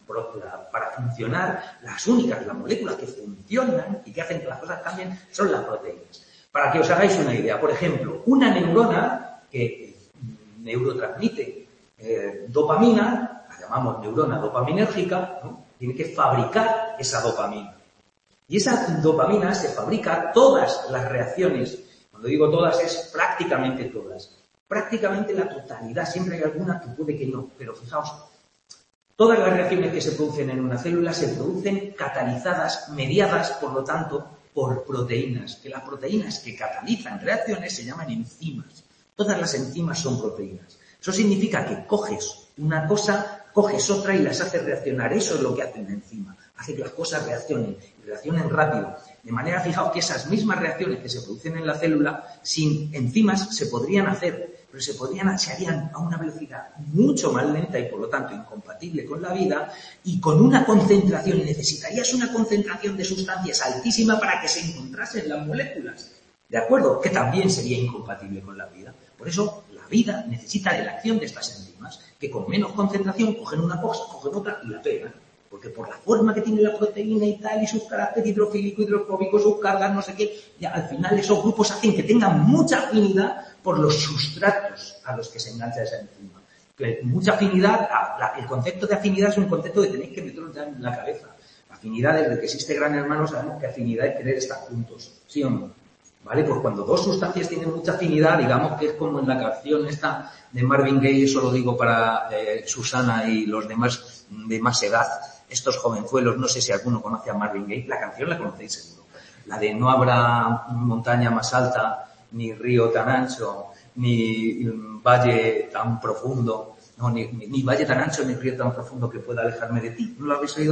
la, para funcionar, las únicas, las moléculas que funcionan y que hacen que las cosas cambien son las proteínas. Para que os hagáis una idea, por ejemplo, una neurona que neurotransmite eh, dopamina, la llamamos neurona dopaminérgica, ¿no? Tiene que fabricar esa dopamina. Y esa dopamina se fabrica todas las reacciones. Cuando digo todas, es prácticamente todas. Prácticamente la totalidad. Siempre hay alguna que puede que no. Pero fijaos, todas las reacciones que se producen en una célula se producen catalizadas, mediadas, por lo tanto, por proteínas. Que las proteínas que catalizan reacciones se llaman enzimas. Todas las enzimas son proteínas. Eso significa que coges una cosa, coges otra y las haces reaccionar. Eso es lo que hace una enzima. Hace que las cosas reaccionen, y reaccionen rápido. De manera, fijaos que esas mismas reacciones que se producen en la célula, sin enzimas se podrían hacer, pero se podrían, se harían a una velocidad mucho más lenta y por lo tanto incompatible con la vida y con una concentración. Necesitarías una concentración de sustancias altísima para que se encontrasen las moléculas. ¿De acuerdo? Que también sería incompatible con la vida. Por eso, la vida necesita de la acción de estas enzimas, que con menos concentración cogen una cosa, cogen otra y la pegan. Porque por la forma que tiene la proteína y tal, y sus caracteres hidrofílico, hidrofóbico, sus cargas, no sé qué, ya al final esos grupos hacen que tengan mucha afinidad por los sustratos a los que se engancha esa enzima. Que mucha afinidad, la, el concepto de afinidad es un concepto que tenéis que meterlo ya en la cabeza. Afinidad, desde que existe Gran Hermano, sabemos que afinidad es querer estar juntos, ¿sí o no? ¿Vale? Pues cuando dos sustancias tienen mucha afinidad, digamos que es como en la canción esta de Marvin Gaye, eso lo digo para eh, Susana y los demás de más edad, estos jovenzuelos, no sé si alguno conoce a Marvin Gaye, la canción la conocéis seguro, la de no habrá montaña más alta, ni río tan ancho, ni valle tan profundo, no, ni, ni, ni valle tan ancho, ni río tan profundo que pueda alejarme de ti, ¿no lo habéis oído?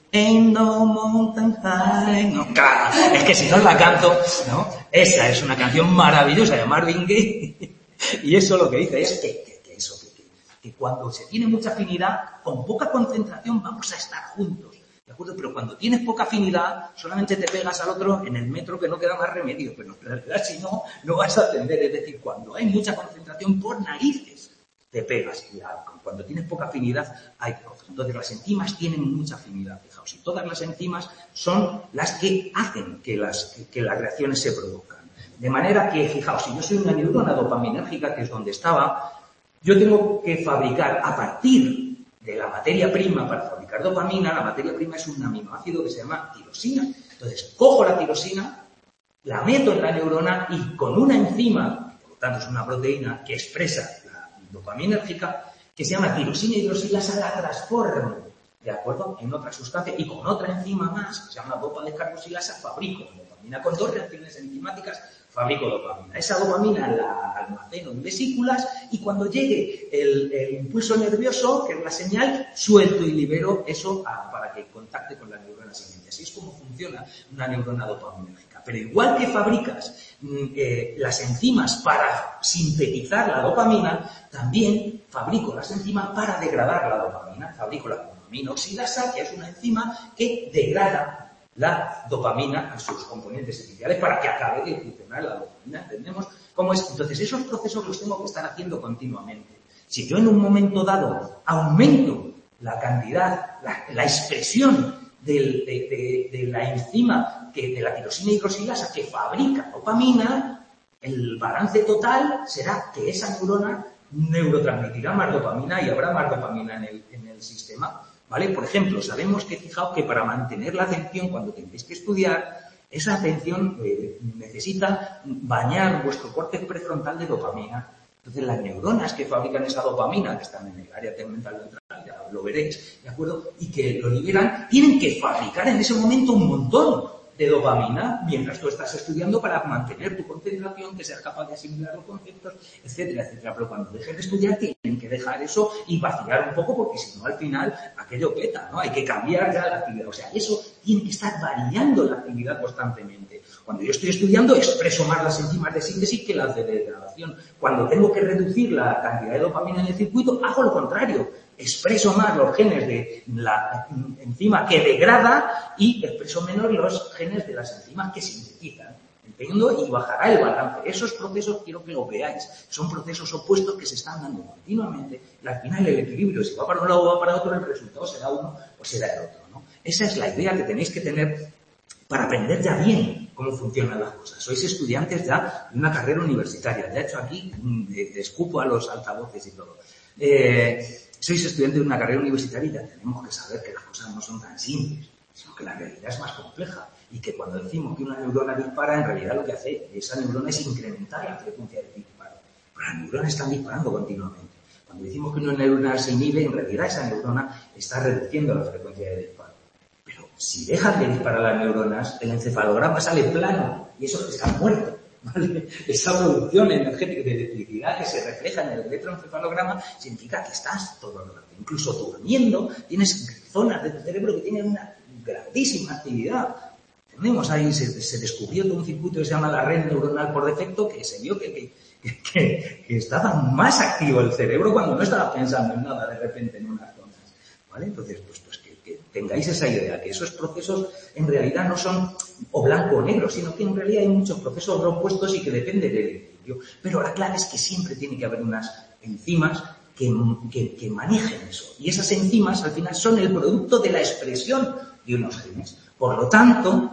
Ain't no mountain high. No, claro, es que si no la canto, ¿no? Esa es una canción maravillosa de Marvin Gaye. Y eso lo que dice es que, que, que eso, que, que, que cuando se tiene mucha afinidad, con poca concentración vamos a estar juntos. ¿De acuerdo? Pero cuando tienes poca afinidad, solamente te pegas al otro en el metro que no queda más remedio. Pero en realidad, si no, no vas a atender. Es decir, cuando hay mucha concentración, por narices te pegas. Y cuando tienes poca afinidad, hay cosas. Entonces, las enzimas tienen mucha afinidad, fijaos. Y todas las enzimas son las que hacen que las, que, que las reacciones se produzcan. De manera que, fijaos, si yo soy una neurona dopaminérgica, que es donde estaba, yo tengo que fabricar a partir de la materia prima para fabricar dopamina. La materia prima es un aminoácido que se llama tirosina. Entonces, cojo la tirosina, la meto en la neurona y con una enzima, por lo tanto es una proteína que expresa la dopaminérgica, que se llama tirosina hidroxilasa, la transformo, ¿de acuerdo?, en otra sustancia y con otra enzima más, que se llama dopa descarboxilasa, fabrico dopamina. Con dos reacciones enzimáticas fabrico dopamina. Esa dopamina la almaceno en vesículas y cuando llegue el, el impulso nervioso, que es la señal, suelto y libero eso a, para que contacte con la neurona siguiente. Así es como funciona una neurona dopaminérgica. Pero igual que fabricas eh, las enzimas para sintetizar la dopamina, también fabrico las enzimas para degradar la dopamina. Fabrico la dopamina oxidasa, que es una enzima que degrada la dopamina a sus componentes esenciales para que acabe de funcionar la dopamina. ¿Entendemos cómo es? Entonces, esos procesos los tengo que estar haciendo continuamente. Si yo en un momento dado aumento la cantidad, la, la expresión del, de, de, de la enzima, que, de la tirosina hidroxilasa que fabrica dopamina, el balance total será que esa neurona neurotransmitirá más dopamina y habrá más dopamina en el, en el sistema. ¿Vale? Por ejemplo, sabemos que, fijaos, que para mantener la atención cuando tenéis que estudiar, esa atención eh, necesita bañar vuestro córtex prefrontal de dopamina. Entonces, las neuronas que fabrican esa dopamina, que están en el área tegmental ventral, ya lo veréis, ¿de acuerdo?, y que lo liberan, tienen que fabricar en ese momento un montón de dopamina mientras tú estás estudiando para mantener tu concentración, que seas capaz de asimilar los conceptos, etcétera, etcétera. Pero cuando dejes de estudiar tienen que dejar eso y vacilar un poco porque si no al final aquello peta, ¿no? Hay que cambiar ya la actividad. O sea, eso tiene que estar variando la actividad constantemente. Cuando yo estoy estudiando expreso más las enzimas de síntesis que las de degradación. Cuando tengo que reducir la cantidad de dopamina en el circuito, hago lo contrario. Expreso más los genes de la enzima que degrada y expreso menos los genes de las enzimas que sintetizan. ¿Entiendo? Y bajará el balance. Esos procesos quiero que los veáis. Son procesos opuestos que se están dando continuamente. Y al final el equilibrio, si va para un lado o va para otro, el resultado será uno o será el otro, ¿no? Esa es la idea que tenéis que tener para aprender ya bien cómo funcionan las cosas. Sois estudiantes ya de una carrera universitaria. Ya he hecho aquí, de escupo a los altavoces y todo. Eh... Sois estudiantes de una carrera universitaria y ya tenemos que saber que las cosas no son tan simples, sino que la realidad es más compleja y que cuando decimos que una neurona dispara, en realidad lo que hace esa neurona es incrementar la frecuencia de disparo. Pero las neuronas están disparando continuamente. Cuando decimos que una neurona se inhibe, en realidad esa neurona está reduciendo la frecuencia de disparo. Pero si dejan de disparar las neuronas, el encefalograma sale plano y eso está muerto. ¿Vale? Esa producción energética de electricidad que se refleja en el electroencefalograma significa que estás todo el rato, incluso durmiendo, tienes zonas de tu cerebro que tienen una grandísima actividad. Tenemos ahí, se, se descubrió todo un circuito que se llama la red neuronal por defecto, que se vio que, que, que, que estaba más activo el cerebro cuando no estabas pensando en nada de repente en unas zonas. ¿Vale? Entonces, pues, pues que, que tengáis esa idea, que esos procesos en realidad no son o blanco o negro, sino que en realidad hay muchos procesos opuestos y que dependen del equilibrio. Pero la clave es que siempre tiene que haber unas enzimas que, que, que manejen eso. Y esas enzimas al final son el producto de la expresión de unos genes. Por lo tanto,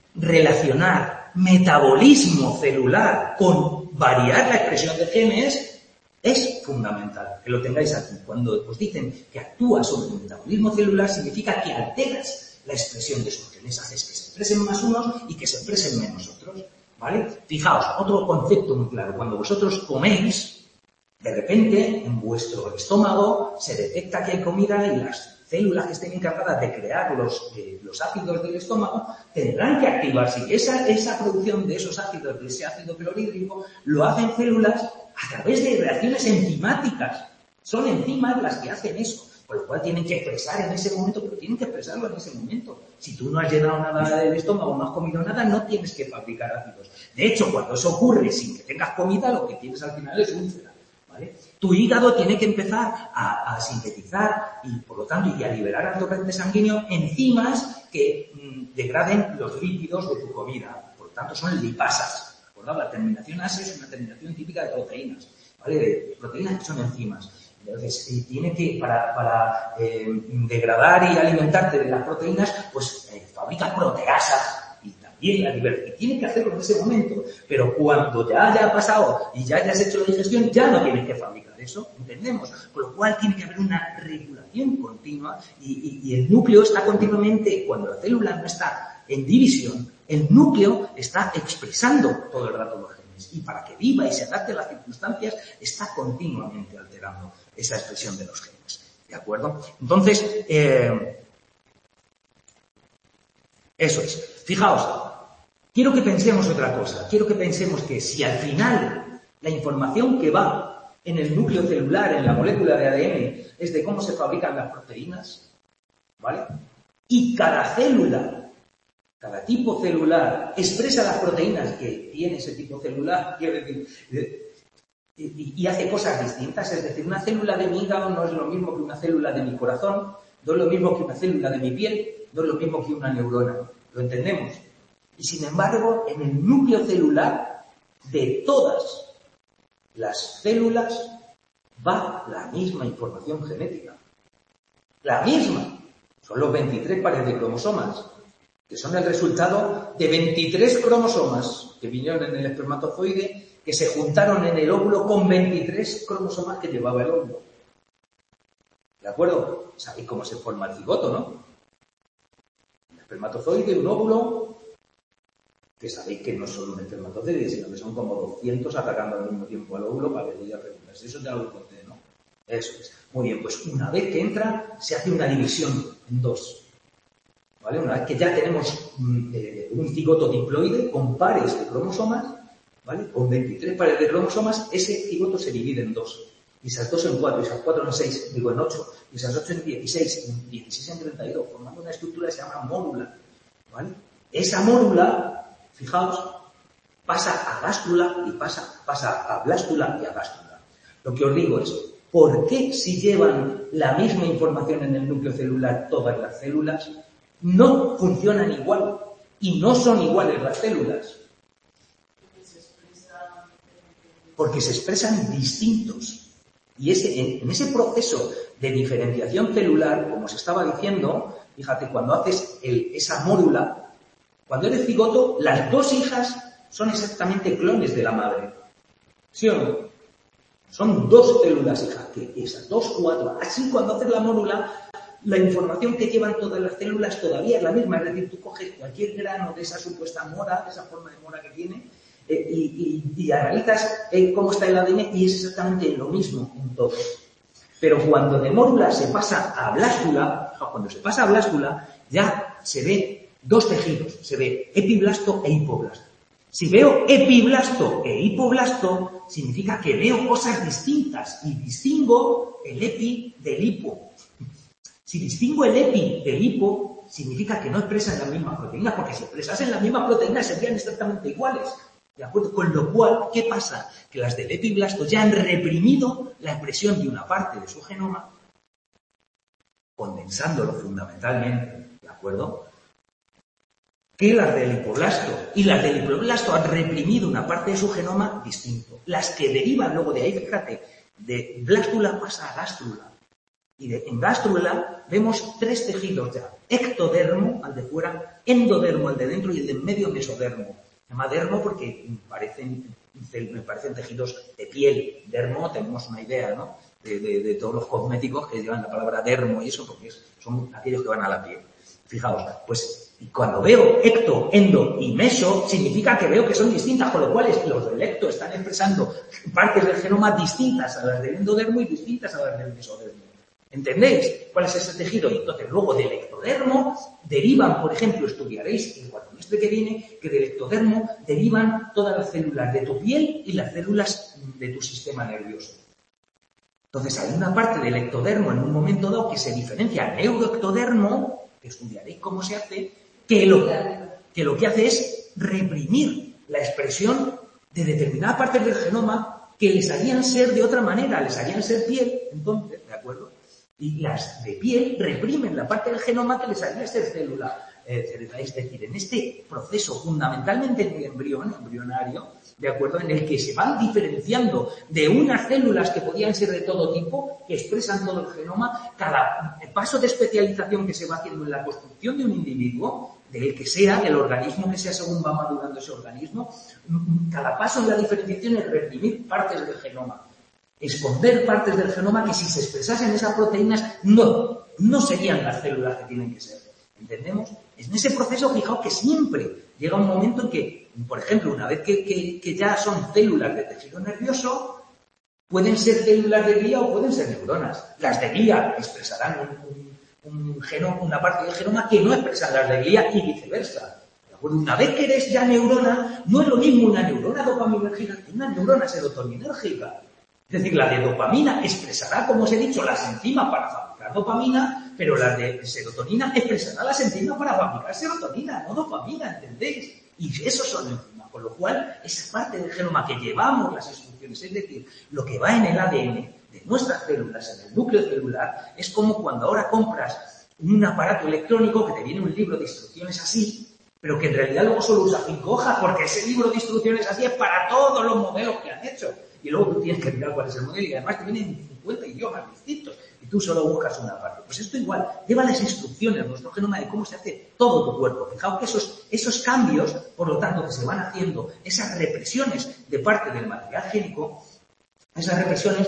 relacionar metabolismo celular con variar la expresión de genes es fundamental. Que lo tengáis aquí. Cuando os dicen que actúa sobre el metabolismo celular, significa que alteras la expresión de esos genes, haces que se expresen más unos y que se expresen menos otros, ¿vale? Fijaos, otro concepto muy claro. Cuando vosotros coméis, de repente, en vuestro estómago se detecta que hay comida y las células que estén encargadas de crear los, eh, los ácidos del estómago tendrán que activarse. Y esa, esa producción de esos ácidos, de ese ácido clorhídrico, lo hacen células a través de reacciones enzimáticas. Son enzimas las que hacen eso. Con lo cual tienen que expresar en ese momento, pero tienen que expresarlo en ese momento. Si tú no has llenado nada del estómago, no has comido nada, no tienes que fabricar ácidos. De hecho, cuando eso ocurre sin que tengas comida, lo que tienes al final es úlcera, ¿vale? Tu hígado tiene que empezar a, a sintetizar y, por lo tanto, y a liberar al torrente sanguíneo enzimas que mmm, degraden los lípidos de tu comida. Por lo tanto, son lipasas. ¿Acordado? La terminación ase es una terminación típica de proteínas, ¿vale? De proteínas que son enzimas. Entonces, eh, tiene que, para, para eh, degradar y alimentarte de las proteínas, pues eh, fabrica proteasas y también la libertad. Y tiene que hacerlo en ese momento. Pero cuando ya haya pasado y ya hayas hecho la digestión, ya no tienes que fabricar eso, ¿entendemos? Con lo cual tiene que haber una regulación continua y, y, y el núcleo está continuamente, cuando la célula no está en división, el núcleo está expresando todo el rato los genes. Y para que viva y se adapte a las circunstancias, está continuamente alterando esa expresión de los genes. ¿De acuerdo? Entonces, eh, eso es. Fijaos, quiero que pensemos otra cosa. Quiero que pensemos que si al final la información que va en el núcleo celular, en la molécula de A D N, es de cómo se fabrican las proteínas, ¿vale? Y cada célula, cada tipo celular expresa las proteínas que tiene ese tipo celular, quiero decir, y, y hace cosas distintas. Es decir, una célula de mi hígado no es lo mismo que una célula de mi corazón, no es lo mismo que una célula de mi piel, no es lo mismo que una neurona. ¿Lo entendemos? Y sin embargo, en el núcleo celular de todas las células va la misma información genética. La misma. Son los veintitrés pares de cromosomas, que son el resultado de veintitrés cromosomas que vinieron en el espermatozoide, que se juntaron en el óvulo con veintitrés cromosomas que llevaba el óvulo. ¿De acuerdo? Sabéis cómo se forma el cigoto, ¿no? Un espermatozoide, un óvulo, que sabéis que no es solo un espermatozoide, sino que son como doscientos atacando al mismo tiempo al óvulo para que pueda recuperarse. Eso ya lo conté, ¿no? Eso es. Muy bien, pues una vez que entra, se hace una división en dos. ¿Vale? Una vez que ya tenemos eh, un cigoto diploide con pares de cromosomas, ¿vale? Con veintitrés pares de cromosomas, ese cigoto se divide en dos. Y esas dos en cuatro, y esas cuatro en seis, digo en ocho, y esas ocho en dieciséis, y dieciséis en treinta y dos, formando una estructura que se llama mórula, ¿vale? Esa mórula, fijaos, pasa a gástrula y pasa, pasa a blástula y a gástrula. Lo que os digo es, ¿por qué si llevan la misma información en el núcleo celular todas las células, no funcionan igual y no son iguales las células? Porque se expresan distintos. Y ese, en, en ese proceso de diferenciación celular, como os estaba diciendo, fíjate, cuando haces el, esa mórula, cuando eres cigoto, las dos hijas son exactamente clones de la madre. ¿Sí o no? Son dos células hijas, que esas dos, cuatro. Así, cuando haces la mórula, la información que llevan todas las células todavía es la misma. Es decir, tú coges cualquier grano de esa supuesta mora, de esa forma de mora que tiene, eh, y, y, y analizas eh, cómo está el A D N y es exactamente lo mismo en todo. Pero cuando de mórula se pasa a blástula, cuando se pasa a blástula, ya se ve dos tejidos. Se ve epiblasto e hipoblasto. Si veo epiblasto e hipoblasto, significa que veo cosas distintas y distingo el epi del hipo. Si distingo el epi del hipo, significa que no expresan las mismas proteínas, porque si expresasen las mismas proteínas serían exactamente iguales. ¿De acuerdo? Con lo cual, ¿qué pasa? Que las del epiblasto ya han reprimido la expresión de una parte de su genoma, condensándolo fundamentalmente, ¿de acuerdo? Que las del hipoblasto. Y las del hipoblasto han reprimido una parte de su genoma distinto. Las que derivan luego de ahí, fíjate, de blástula pasa a gástrula. Y de, en gástrula vemos tres tejidos ya. Ectodermo, al de fuera, endodermo, al de dentro, y el de en medio, mesodermo. Se llama dermo porque parecen, me parecen tejidos de piel. Dermo, tenemos una idea, ¿no? De, de, de todos los cosméticos que llevan la palabra dermo y eso, porque es, son aquellos que van a la piel. Fijaos, pues cuando veo ecto, endo y meso, significa que veo que son distintas, con lo cual los del ecto están expresando partes del genoma distintas a las del endodermo y distintas a las del mesodermo. ¿Entendéis cuál es ese tejido? Y entonces luego del ectodermo derivan, por ejemplo, estudiaréis en el cuatrimestre que viene, que del ectodermo derivan todas las células de tu piel y las células de tu sistema nervioso. Entonces hay una parte del ectodermo en un momento dado que se diferencia al neuroectodermo, que estudiaréis cómo se hace, que lo, que lo que hace es reprimir la expresión de determinadas partes del genoma que les harían ser de otra manera, les harían ser piel, entonces, ¿de acuerdo? Y las de piel reprimen la parte del genoma que les haría ser célula. Eh, es decir, en este proceso fundamentalmente en el embrión, embrionario, ¿de acuerdo? En el que se van diferenciando de unas células que podían ser de todo tipo, que expresan todo el genoma, cada paso de especialización que se va haciendo en la construcción de un individuo, del que sea, del organismo que sea según va madurando ese organismo, cada paso en la diferenciación es reprimir partes del genoma, esconder partes del genoma que si se expresasen esas proteínas no, no serían las células que tienen que ser. ¿Entendemos? En ese proceso, fijaos que siempre llega un momento en que, por ejemplo, una vez que, que, que ya son células de tejido nervioso, pueden ser células de glía o pueden ser neuronas. Las de glía expresarán un, un, un genoma, una parte del genoma que no expresan las de glía y viceversa. ¿De acuerdo? Una vez que eres ya neurona, no es lo mismo una neurona dopaminérgica que una neurona serotoninérgica. Es decir, la de dopamina expresará, como os he dicho, las enzimas para fabricar dopamina, pero la de serotonina expresará las enzimas para fabricar serotonina, no dopamina, ¿entendéis? Y esos son enzimas, con lo cual esa parte del genoma que llevamos las instrucciones, es decir, lo que va en el A D N de nuestras células, en el núcleo celular, es como cuando ahora compras un aparato electrónico que te viene un libro de instrucciones así, pero que en realidad luego solo usa cinco hojas, porque ese libro de instrucciones así es para todos los modelos que han hecho. Y luego tú tienes que mirar cuál es el modelo y además te vienen cincuenta idiomas distintos y tú solo buscas una parte. Pues esto igual, lleva las instrucciones, nuestro genoma, de cómo se hace todo tu cuerpo. Fijaos que esos, esos cambios, por lo tanto, que se van haciendo, esas represiones de parte del material génico, esas represiones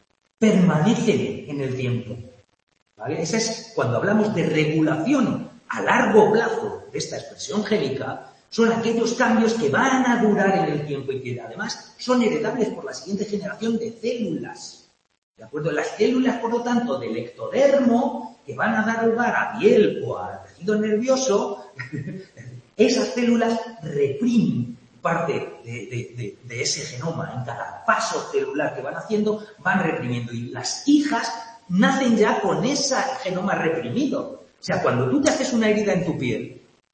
permanecen en el tiempo. ¿Vale? Esa es cuando hablamos de regulación a largo plazo de esta expresión génica. Son aquellos cambios que van a durar en el tiempo y que además son heredables por la siguiente generación de células. ¿De acuerdo? Las células, por lo tanto, del ectodermo, que van a dar lugar a piel o a tejido nervioso, esas células reprimen parte de, de, de, de ese genoma. En cada paso celular que van haciendo, van reprimiendo. Y las hijas nacen ya con ese genoma reprimido. O sea, cuando tú te haces una herida en tu piel,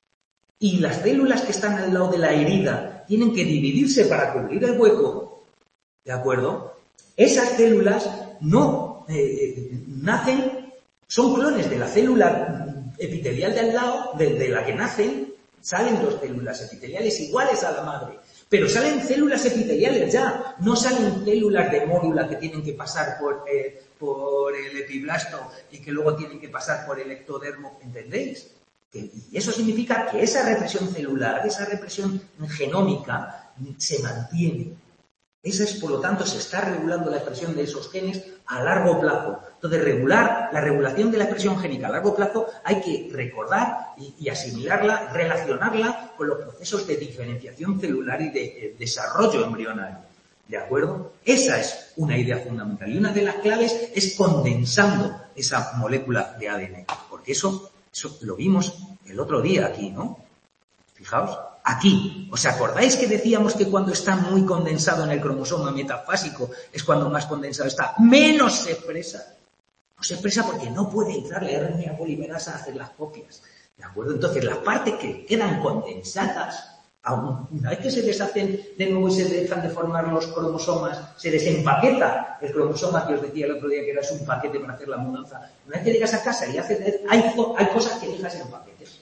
y las células que están al lado de la herida tienen que dividirse para cubrir el hueco, ¿de acuerdo? Esas células no eh, nacen, son clones de la célula epitelial de al lado, de, de la que nacen, salen dos células epiteliales iguales a la madre, pero salen células epiteliales ya, no salen células de mórula que tienen que pasar por, eh, por el epiblasto y que luego tienen que pasar por el ectodermo, ¿entendéis? Y eso significa que esa represión celular, esa represión genómica, se mantiene. Esa es, por lo tanto, se está regulando la expresión de esos genes a largo plazo. Entonces, regular la regulación de la expresión génica a largo plazo hay que recordar y, y asimilarla, relacionarla con los procesos de diferenciación celular y de eh, desarrollo embrionario. ¿De acuerdo? Esa es una idea fundamental. Y una de las claves es condensando esa molécula de A D N. Porque eso... Eso lo vimos el otro día aquí, ¿no? Fijaos, aquí. ¿Os acordáis que decíamos que cuando está muy condensado en el cromosoma metafásico es cuando más condensado está? Menos se expresa. No se expresa porque no puede entrar la R N A polimerasa a hacer las copias. ¿De acuerdo? Entonces, las partes que quedan condensadas, una vez que se deshacen de nuevo y se dejan de formar los cromosomas, se desempaqueta el cromosoma que os decía el otro día que era un paquete para hacer la mudanza. Una vez que llegas a casa y haces, hay, hay cosas que dejas en paquetes.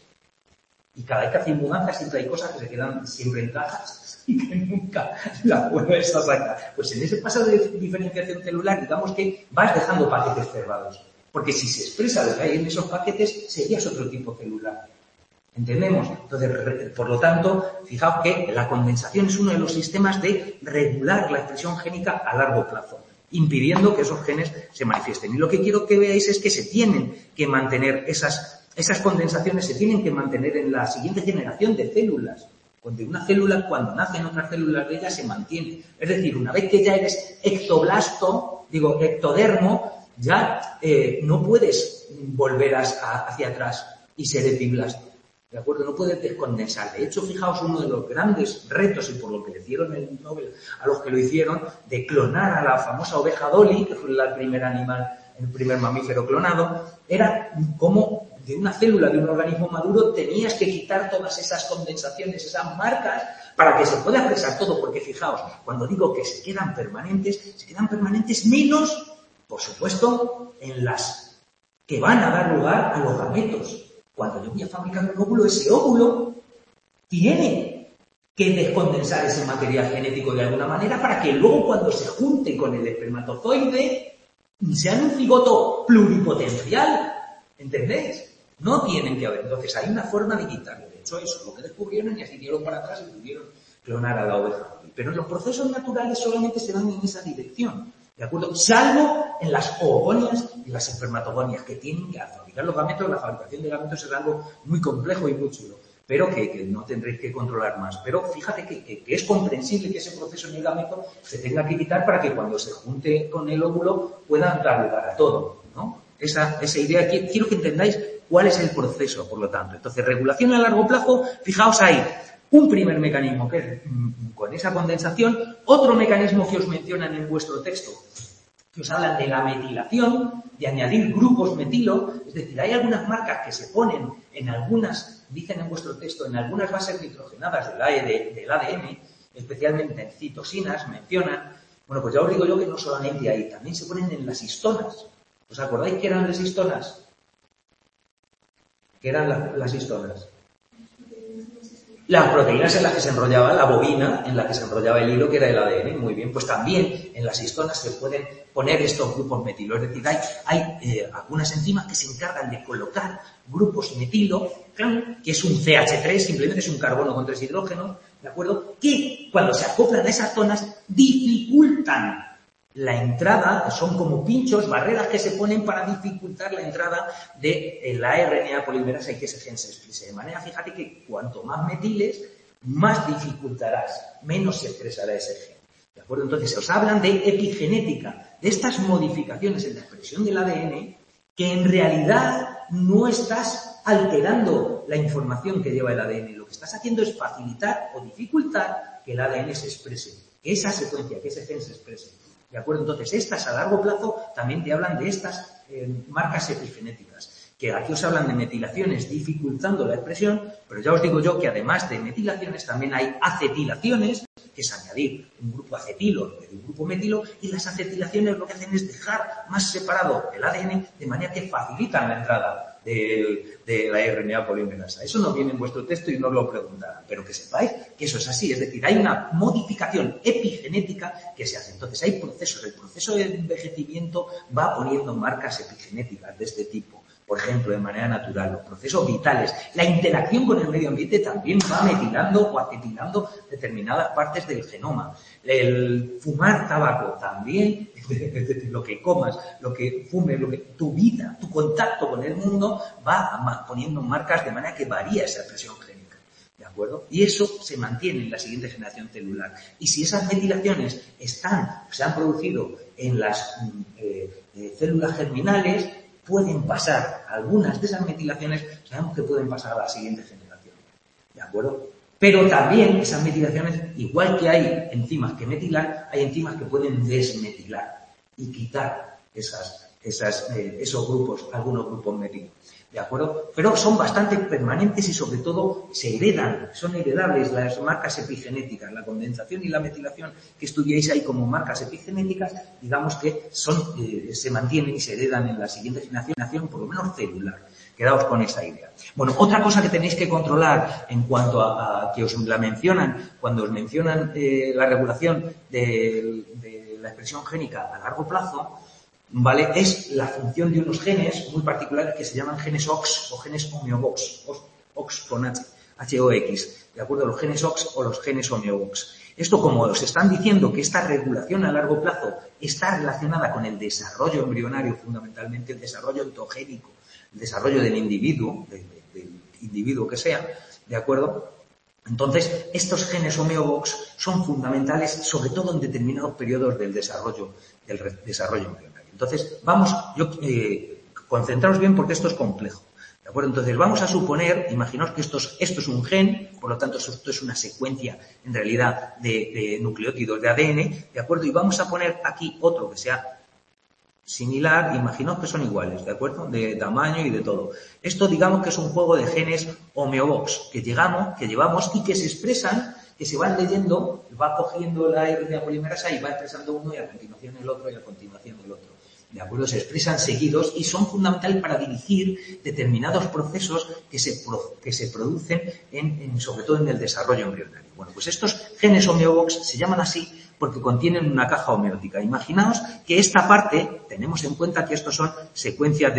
Y cada vez que haces mudanza siempre hay cosas que se quedan siempre en cajas y que nunca las vuelves a sacar. Pues en ese paso de diferenciación celular, digamos que vas dejando paquetes cerrados. Porque si se expresa lo que hay en esos paquetes, serías otro tipo celular. ¿Entendemos? Entonces, por lo tanto, fijaos que la condensación es uno de los sistemas de regular la expresión génica a largo plazo, impidiendo que esos genes se manifiesten. Y lo que quiero que veáis es que se tienen que mantener esas, esas condensaciones, se tienen que mantener en la siguiente generación de células. Cuando una célula, cuando nacen otras células de ella, se mantiene. Es decir, una vez que ya eres ectoblasto, digo, ectodermo, ya eh, no puedes volver a, a, hacia atrás y ser epiblasto. ¿De acuerdo? No puedes descondensar. De hecho, fijaos, uno de los grandes retos, y por lo que le dieron el Nobel a los que lo hicieron, de clonar a la famosa oveja Dolly, que fue el primer animal, el primer mamífero clonado, era como de una célula de un organismo maduro tenías que quitar todas esas condensaciones, esas marcas, para que se pueda expresar todo. Porque fijaos, cuando digo que se quedan permanentes, se quedan permanentes menos, por supuesto, en las que van a dar lugar a los gametos. Cuando yo voy a fabricar un óvulo, ese óvulo tiene que descondensar ese material genético de alguna manera para que luego cuando se junte con el espermatozoide sean un cigoto pluripotencial. ¿Entendéis? No tienen que haber. Entonces hay una forma de quitarlo. De hecho, eso es lo que descubrieron y así dieron para atrás y pudieron clonar a la oveja. Pero los procesos naturales solamente se dan en esa dirección. ¿De acuerdo? Salvo en las oogonias y las espermatogonias, que tienen que fabricar los gametos. La fabricación de gametos es algo muy complejo y muy chulo, pero que, que no tendréis que controlar más. Pero fíjate que, que, que es comprensible que ese proceso en el gameto se tenga que quitar para que cuando se junte con el óvulo pueda dar lugar a todo, ¿no? Esa, esa idea, quiero que entendáis cuál es el proceso, por lo tanto. Entonces, regulación a largo plazo, fijaos ahí. Un primer mecanismo que es mm, con esa condensación, otro mecanismo que os mencionan en vuestro texto, que os hablan de la metilación, de añadir grupos metilo, es decir, hay algunas marcas que se ponen en algunas, dicen en vuestro texto, en algunas bases nitrogenadas del A D N, especialmente en citosinas, mencionan, bueno, pues ya os digo yo que no solamente ahí, también se ponen en las histonas. ¿Os acordáis que eran las histonas? ¿Qué eran la, las histonas? Las proteínas en las que se enrollaba la bobina, en la que se enrollaba el hilo, que era el A D N. Muy bien, pues también en las histonas se pueden poner estos grupos metilo. Es decir, hay, hay eh, algunas enzimas que se encargan de colocar grupos metilo, que es un C H tres, simplemente es un carbono con tres hidrógenos, ¿de acuerdo? Que cuando se acoplan a esas zonas dificultan la entrada, son como pinchos, barreras que se ponen para dificultar la entrada de la R N A polimerasa y que ese gen se exprese. De manera, fíjate que cuanto más metiles, más dificultarás, menos se expresará ese gen. ¿De acuerdo? Entonces, os hablan de epigenética, de estas modificaciones en la expresión del A D N, que en realidad no estás alterando la información que lleva el A D N. Lo que estás haciendo es facilitar o dificultar que el A D N se exprese, que esa secuencia, que ese gen se exprese. ¿De acuerdo? Entonces, estas a largo plazo también te hablan de estas eh, marcas epigenéticas, que aquí os hablan de metilaciones dificultando la expresión, pero ya os digo yo que además de metilaciones también hay acetilaciones, que es añadir un grupo acetilo en vez de un grupo metilo, y las acetilaciones lo que hacen es dejar más separado el A D N de manera que facilitan la entrada de, de la R N A polimerasa. Eso no viene en vuestro texto y no lo preguntarán, pero que sepáis que eso es así, es decir, hay una modificación epigenética que se hace. Entonces hay procesos, el proceso de envejecimiento va poniendo marcas epigenéticas de este tipo. Por ejemplo, de manera natural, los procesos vitales. La interacción con el medio ambiente también va metilando o acetilando determinadas partes del genoma. El fumar tabaco también, es decir, lo que comas, lo que fumes, lo que, tu vida, tu contacto con el mundo va poniendo marcas de manera que varía esa expresión génica. ¿De acuerdo? Y eso se mantiene en la siguiente generación celular. Y si esas metilaciones están, se han producido en las eh, eh, células germinales, pueden pasar, algunas de esas metilaciones sabemos que pueden pasar a la siguiente generación, ¿de acuerdo? Pero también esas metilaciones, igual que hay enzimas que metilan, hay enzimas que pueden desmetilar y quitar esas, esas, eh, esos grupos, algunos grupos metilos, ¿de acuerdo? Pero son bastante permanentes y sobre todo se heredan, son heredables las marcas epigenéticas, la condensación y la metilación que estudiáis ahí como marcas epigenéticas, digamos que son, eh, se mantienen y se heredan en la siguiente generación, por lo menos celular. Quedaos con esa idea. Bueno, otra cosa que tenéis que controlar en cuanto a, a que os la mencionan, cuando os mencionan eh, la regulación de, de la expresión génica a largo plazo, ¿vale? Es la función de unos genes muy particulares que se llaman genes O X o genes homeobox, O X con H, H O X, ¿de acuerdo? Los genes O X o los genes homeobox. Esto, como os están diciendo que esta regulación a largo plazo está relacionada con el desarrollo embrionario, fundamentalmente el desarrollo ontogénico, el desarrollo del individuo, del, del individuo que sea, ¿de acuerdo? Entonces, estos genes homeobox son fundamentales, sobre todo en determinados periodos del desarrollo, del desarrollo embrionario. Entonces, vamos, yo, eh, concentraos bien porque esto es complejo. ¿De acuerdo? Entonces vamos a suponer, imaginaos que esto es, esto es un gen, por lo tanto esto es una secuencia en realidad de, de nucleótidos de A D N, ¿de acuerdo? Y vamos a poner aquí otro que sea similar, imaginaos que son iguales, ¿de acuerdo? De tamaño y de todo. Esto digamos que es un juego de genes homeobox que llegamos, que llevamos y que se expresan, que se van leyendo, va cogiendo la R N A polimerasa y va expresando uno y a continuación el otro y a continuación el otro. ¿De acuerdo? Se expresan seguidos y son fundamentales para dirigir determinados procesos que se, pro, que se producen, en, en, sobre todo en el desarrollo embrionario. Bueno, pues estos genes homeobox se llaman así porque contienen una caja homeótica. Imaginaos que esta parte, tenemos en cuenta que estos son secuencias de,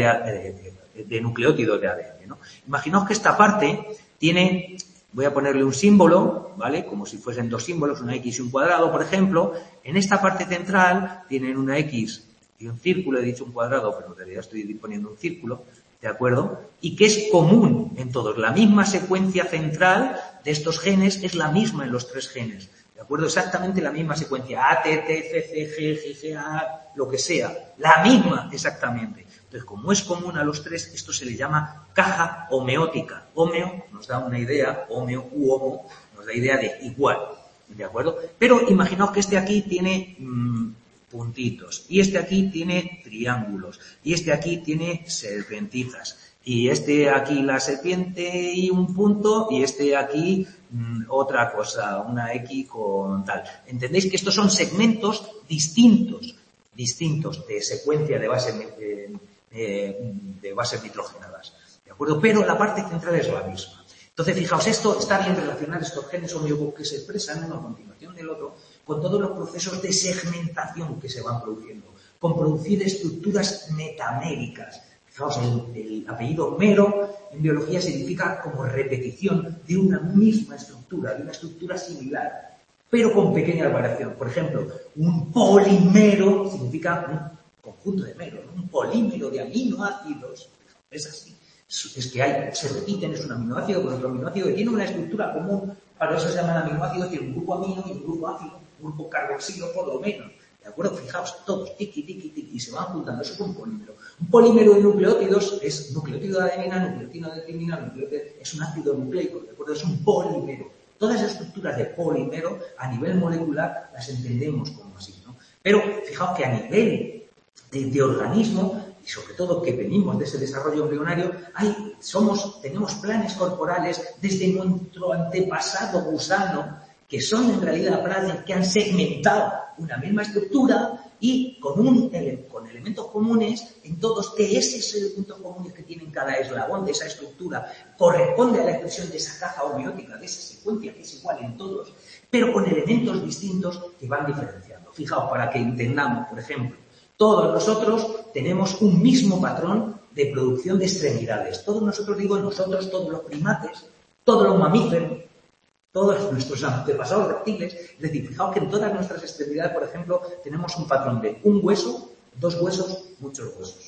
de, de nucleótidos de A D N, ¿no? Imaginaos que esta parte tiene, voy a ponerle un símbolo, ¿vale? Como si fuesen dos símbolos, una X y un cuadrado, por ejemplo. En esta parte central tienen una X y un círculo, he dicho un cuadrado, pero en realidad estoy poniendo un círculo, ¿de acuerdo? Y que es común en todos. La misma secuencia central de estos genes es la misma en los tres genes, ¿de acuerdo? Exactamente la misma secuencia, A, T, T, C, C, G, G, G, A, lo que sea, la misma exactamente. Entonces, como es común a los tres, esto se le llama caja homeótica. Homeo nos da una idea, homeo u homo, nos da idea de igual, ¿de acuerdo? Pero imaginaos que este aquí tiene mmm, puntitos, y este aquí tiene triángulos, y este aquí tiene serpentitas, y este aquí la serpiente y un punto, y este aquí mmm, otra cosa, una X con tal. ¿Entendéis que estos son segmentos distintos, distintos de secuencia de bases, de, de, de bases nitrogenadas? ¿De acuerdo? Pero la parte central es la misma. Entonces, fijaos, esto está bien relacionado, estos genes homeóbox que se expresan uno a continuación del otro, con todos los procesos de segmentación que se van produciendo, con producir estructuras metaméricas. Fijaos, el, el apellido mero en biología significa como repetición de una misma estructura, de una estructura similar, pero con pequeñas variaciones. Por ejemplo, un polímero significa un conjunto de meros, un polímero de aminoácidos, es así. Es que hay, se repiten, es un aminoácido con otro aminoácido que tiene una estructura común, para eso se llaman aminoácidos, tiene un grupo amino y un grupo ácido, un grupo carboxilo por lo menos. ¿De acuerdo? Fijaos, todos, tiqui, tiqui, tiqui, y se van juntando. Eso es un polímero. Un polímero de nucleótidos es nucleótido de adenina, nucleótido de timina, nucleótido, es un ácido nucleico, ¿de acuerdo? Es un polímero. Todas las estructuras de polímero, a nivel molecular, las entendemos como así, ¿no? Pero fijaos que a nivel de, de organismo, y sobre todo que venimos de ese desarrollo embrionario, hay, somos, tenemos planes corporales desde nuestro antepasado gusano, que son en realidad planes que han segmentado una misma estructura y con, un, con elementos comunes en todos, que esos elementos comunes que tienen cada eslabón de esa estructura corresponde a la expresión de esa caja homeótica, de esa secuencia que es igual en todos, pero con elementos distintos que van diferenciando. Fijaos, para que entendamos, por ejemplo, todos nosotros tenemos un mismo patrón de producción de extremidades. Todos nosotros, digo nosotros, todos los primates, todos los mamíferos, todos nuestros antepasados reptiles. Es decir, fijaos que en todas nuestras extremidades, por ejemplo, tenemos un patrón de un hueso, dos huesos, muchos huesos.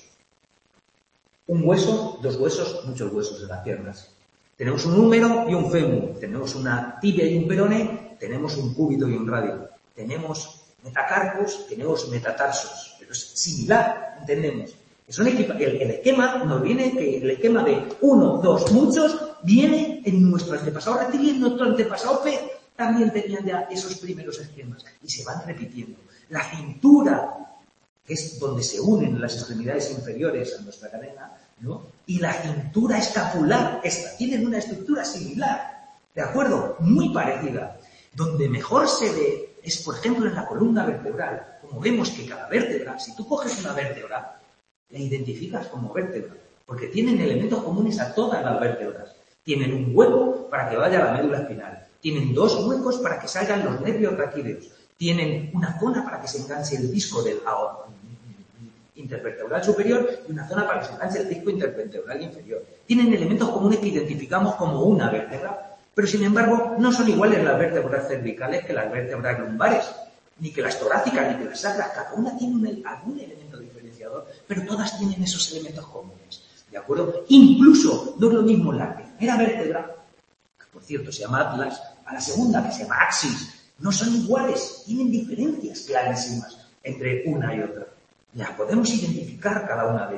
Un hueso, dos huesos, muchos huesos en las piernas. Tenemos un húmero y un fémur. Tenemos una tibia y un peroné. Tenemos un cúbito y un radio. Tenemos metacarpos, tenemos metatarsos. Pero es similar, entendemos. Es un equipa- el, el esquema nos viene que el esquema de uno, dos, muchos viene en nuestro antepasado reptil y en nuestro antepasado pez. También tenían ya esos primeros esquemas y se van repitiendo. La cintura, que es donde se unen las extremidades inferiores a nuestra cadena, ¿no? Y la cintura escapular, esta, tienen una estructura similar, ¿de acuerdo? Muy parecida. Donde mejor se ve es, por ejemplo, en la columna vertebral. Como vemos que cada vértebra, si tú coges una vértebra, la identificas como vértebra, porque tienen elementos comunes a todas las vértebras. Tienen un hueco para que vaya la médula espinal, tienen dos huecos para que salgan los nervios raquídeos, tienen una zona para que se enganche el disco del intervertebral superior y una zona para que se enganche el disco intervertebral inferior. Tienen elementos comunes que identificamos como una vértebra, pero sin embargo no son iguales las vértebras cervicales que las vértebras lumbares, ni que las torácicas, ni que las sacras. Cada una tiene un, algún elemento diferenciador, pero todas tienen esos elementos comunes, ¿de acuerdo? Incluso no es lo mismo la primera vértebra, que por cierto se llama atlas, a la segunda, que se llama axis. No son iguales, tienen diferencias clarísimas entre una y otra. Las podemos identificar cada una de ellas.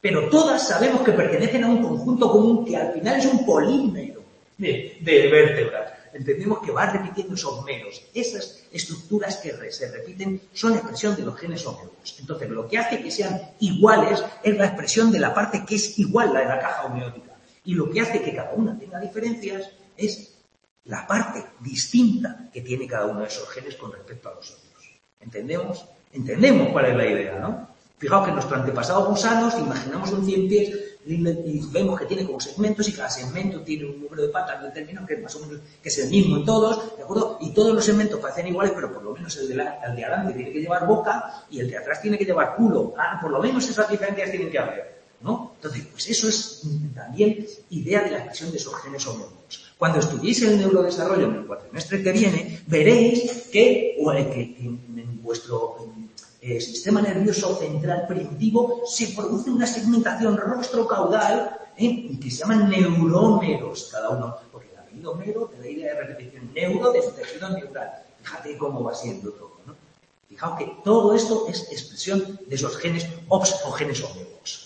pero todas sabemos que pertenecen a un conjunto común que al final es un polímero de, de vértebras. Entendemos que va repitiendo esos meros. Esas estructuras que se repiten son la expresión de los genes homeóticos. Entonces, lo que hace que sean iguales es la expresión de la parte que es igual, la de la caja homeótica. Y lo que hace que cada una tenga diferencias es la parte distinta que tiene cada uno de esos genes con respecto a los otros. ¿Entendemos? Entendemos cuál es la idea, ¿no? Fijaos que nuestro antepasado gusanos, imaginamos un cien pies y vemos que tiene como segmentos y cada segmento tiene un número de patas determinado que es más o menos que es el mismo en todos, ¿de acuerdo? Y todos los segmentos parecen iguales, pero por lo menos el de, la, el de adelante tiene que llevar boca y el de atrás tiene que llevar culo. Ah, por lo menos esas diferencias tienen que haber, ¿no? Entonces, pues eso es también idea de la expresión de esos genes homólogos. Cuando estudiéis el neurodesarrollo en el cuatrimestre que viene, veréis que, o, que, que en vuestro eh, sistema nervioso central primitivo se produce una segmentación rostro-caudal ¿eh? que se llaman neurómeros, cada uno, porque el apellido mero de la idea de repetición, neuro de tejido neural. Fíjate cómo va siendo todo, ¿no? Fijaos que todo esto es expresión de esos genes ops o genes homólogos.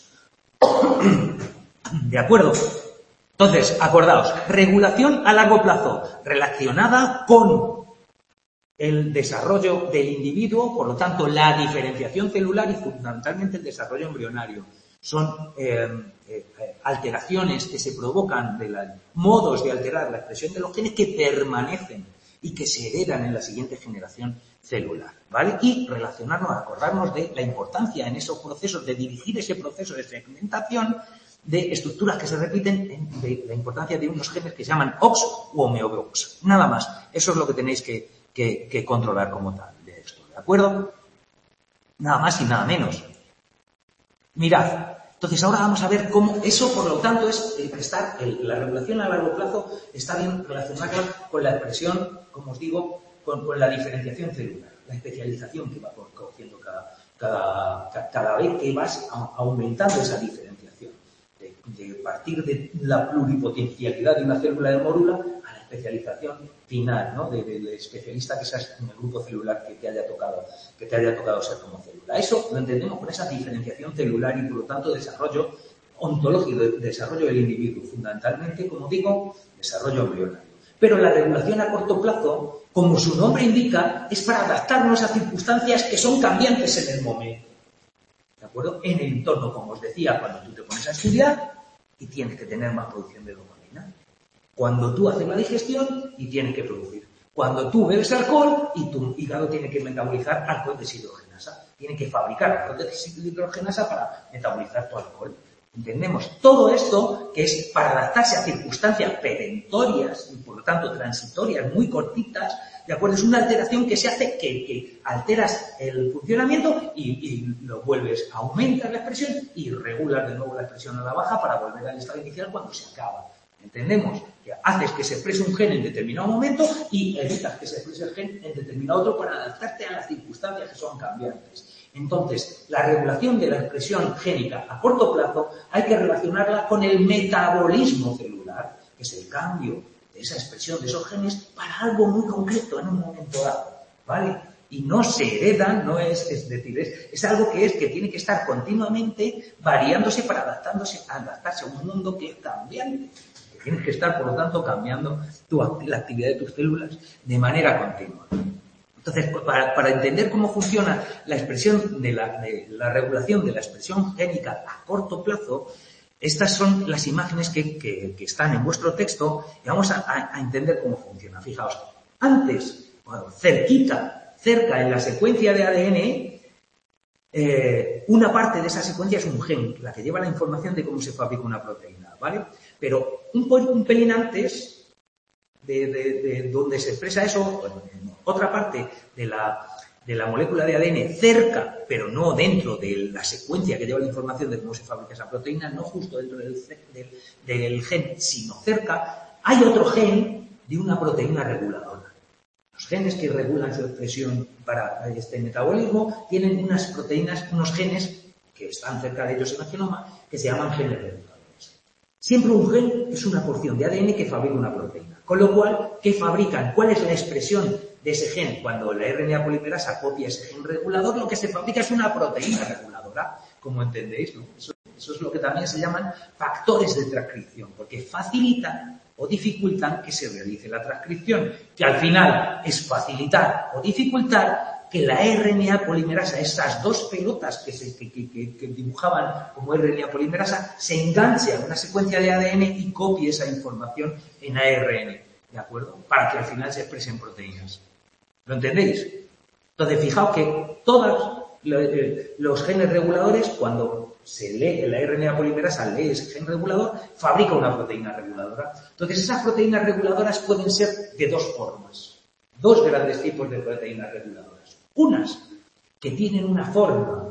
¿De acuerdo? Entonces, acordaos, regulación a largo plazo relacionada con el desarrollo del individuo, por lo tanto, la diferenciación celular y fundamentalmente el desarrollo embrionario. Son eh, eh, alteraciones que se provocan de los modos de alterar la expresión de los genes que permanecen y que se heredan en la siguiente generación celular, ¿vale? Y relacionarnos, acordarnos de la importancia en esos procesos, de dirigir ese proceso de segmentación de estructuras que se repiten, de la importancia de unos genes que se llaman O X u homeobox. Nada más. Eso es lo que tenéis que, que, que controlar como tal de esto, ¿de acuerdo? Nada más y nada menos. Mirad. Entonces ahora vamos a ver cómo eso, por lo tanto, es estar, el, la regulación a largo plazo está bien relacionada con la expresión, como os digo, con, con la diferenciación celular, la especialización que va cogiendo cada, cada, cada vez que vas aumentando esa diferenciación. De, de partir de la pluripotencialidad de una célula de mórula a la especialización final, ¿no? De, de, de especialista que seas en el grupo celular que te haya tocado, que te haya tocado ser como célula. Eso lo entendemos con esa diferenciación celular y por lo tanto desarrollo ontológico, de, desarrollo del individuo, fundamentalmente, como digo, desarrollo embrionario. Pero la regulación a corto plazo, como su nombre indica, es para adaptarnos a circunstancias que son cambiantes en el momento. ¿De acuerdo? En el entorno, como os decía, cuando tú te pones a estudiar y tienes que tener más producción de dopamina. Cuando tú haces la digestión y tienes que producir. Cuando tú bebes alcohol y tu hígado tiene que metabolizar alcohol deshidrogenasa. Tiene que fabricar alcohol deshidrogenasa para metabolizar tu alcohol. ¿Entendemos? Todo esto, que es para adaptarse a circunstancias perentorias y por lo tanto transitorias, muy cortitas, ¿de acuerdo? Es una alteración que se hace que, que alteras el funcionamiento y, y lo vuelves, aumentas la expresión y regulas de nuevo la expresión a la baja para volver al estado inicial cuando se acaba. ¿Entendemos? Que haces que se exprese un gen en determinado momento y evitas que se exprese el gen en determinado otro para adaptarte a las circunstancias que son cambiantes. Entonces, la regulación de la expresión génica a corto plazo hay que relacionarla con el metabolismo celular, que es el cambio de esa expresión de esos genes para algo muy concreto en un momento dado, ¿vale? Y no se heredan, no es, es decir, es, es algo que es que tiene que estar continuamente variándose para adaptándose, adaptarse a un mundo que es cambiante. Que tienes que estar, por lo tanto, cambiando tu, la actividad de tus células de manera continua. Entonces, para, para entender cómo funciona la expresión de la, de la regulación de la expresión génica a corto plazo, estas son las imágenes que, que, que están en vuestro texto y vamos a, a, a entender cómo funciona. Fijaos, antes, bueno, cerquita, cerca en la secuencia de A D N, eh, una parte de esa secuencia es un gen, la que lleva la información de cómo se fabrica una proteína, ¿vale? Pero un, un pelín antes de, de, de donde se expresa eso, bueno, otra parte de la, de la molécula de A D N cerca, pero no dentro de la secuencia que lleva la información de cómo se fabrica esa proteína, no justo dentro del, del, del gen, sino cerca, hay otro gen de una proteína reguladora. Los genes que regulan su expresión para este metabolismo tienen unas proteínas, unos genes que están cerca de ellos en el genoma, que se llaman genes reguladores. Siempre un gen es una porción de A D N que fabrica una proteína. Con lo cual, ¿qué fabrican? ¿Cuál es la expresión de ese gen? Cuando la R N A polimerasa copia ese gen regulador, lo que se fabrica es una proteína reguladora, como entendéis, ¿no? Eso Eso es lo que también se llaman factores de transcripción, porque facilitan o dificultan que se realice la transcripción, que al final es facilitar o dificultar que la R N A polimerasa, esas dos pelotas que, se, que, que, que dibujaban como R N A polimerasa, se enganche a una secuencia de A D N y copie esa información en A R N, ¿de acuerdo? Para que al final se expresen proteínas. ¿Lo entendéis? Entonces, fijaos que todos los genes reguladores, cuando se lee la R N A polimerasa, lee ese gen regulador, fabrica una proteína reguladora. Entonces, esas proteínas reguladoras pueden ser de dos formas. Dos grandes tipos de proteínas reguladoras. Unas que tienen una forma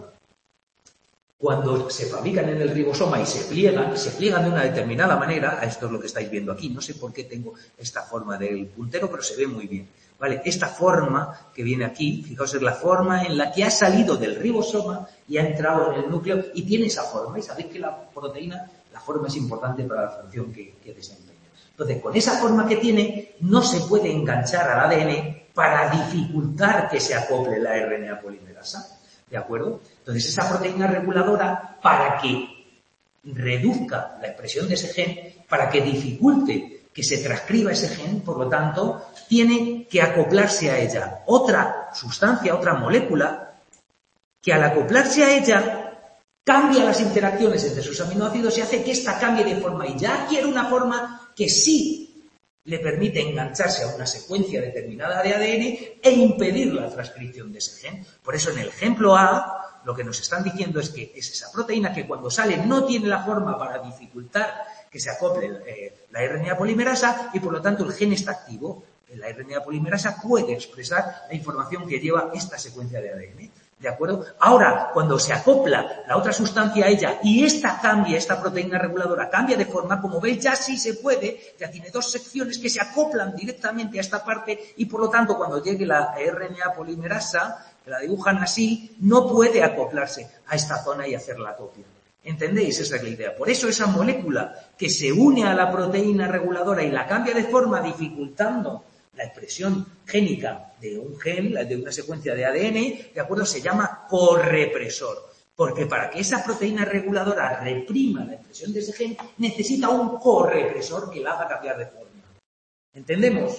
cuando se fabrican en el ribosoma y se pliegan, se pliegan de una determinada manera. Esto es lo que estáis viendo aquí. No sé por qué tengo esta forma del puntero, pero se ve muy bien. ¿Vale? Esta forma que viene aquí, fijaos, es la forma en la que ha salido del ribosoma y ha entrado en el núcleo y tiene esa forma. Y sabéis que la proteína, la forma es importante para la función que, que desempeña. Entonces, con esa forma que tiene, no se puede enganchar al A D N para dificultar que se acople la R N A polimerasa. ¿De acuerdo? Entonces, esa proteína reguladora, para que reduzca la expresión de ese gen, para que dificulte que se transcriba ese gen, por lo tanto, tiene que acoplarse a ella otra sustancia, otra molécula, que al acoplarse a ella cambia las interacciones entre sus aminoácidos y hace que ésta cambie de forma y ya adquiere una forma que sí le permite engancharse a una secuencia determinada de A D N e impedir la transcripción de ese gen. Por eso en el ejemplo A, lo que nos están diciendo es que es esa proteína que cuando sale no tiene la forma para dificultar que se acople eh, la R N A polimerasa y por lo tanto el gen está activo. La R N A polimerasa puede expresar la información que lleva esta secuencia de A D N. ¿De acuerdo? Ahora, cuando se acopla la otra sustancia a ella y esta cambia, esta proteína reguladora cambia de forma, como veis ya sí se puede, ya tiene dos secciones que se acoplan directamente a esta parte y por lo tanto cuando llegue la R N A polimerasa, que la dibujan así, no puede acoplarse a esta zona y hacer la copia. ¿Entendéis? Esa es la idea. Por eso esa molécula que se une a la proteína reguladora y la cambia de forma dificultando la expresión génica de un gen, de una secuencia de A D N, ¿de acuerdo? Se llama correpresor. Porque para que esa proteína reguladora reprima la expresión de ese gen, necesita un correpresor que la haga cambiar de forma. ¿Entendemos?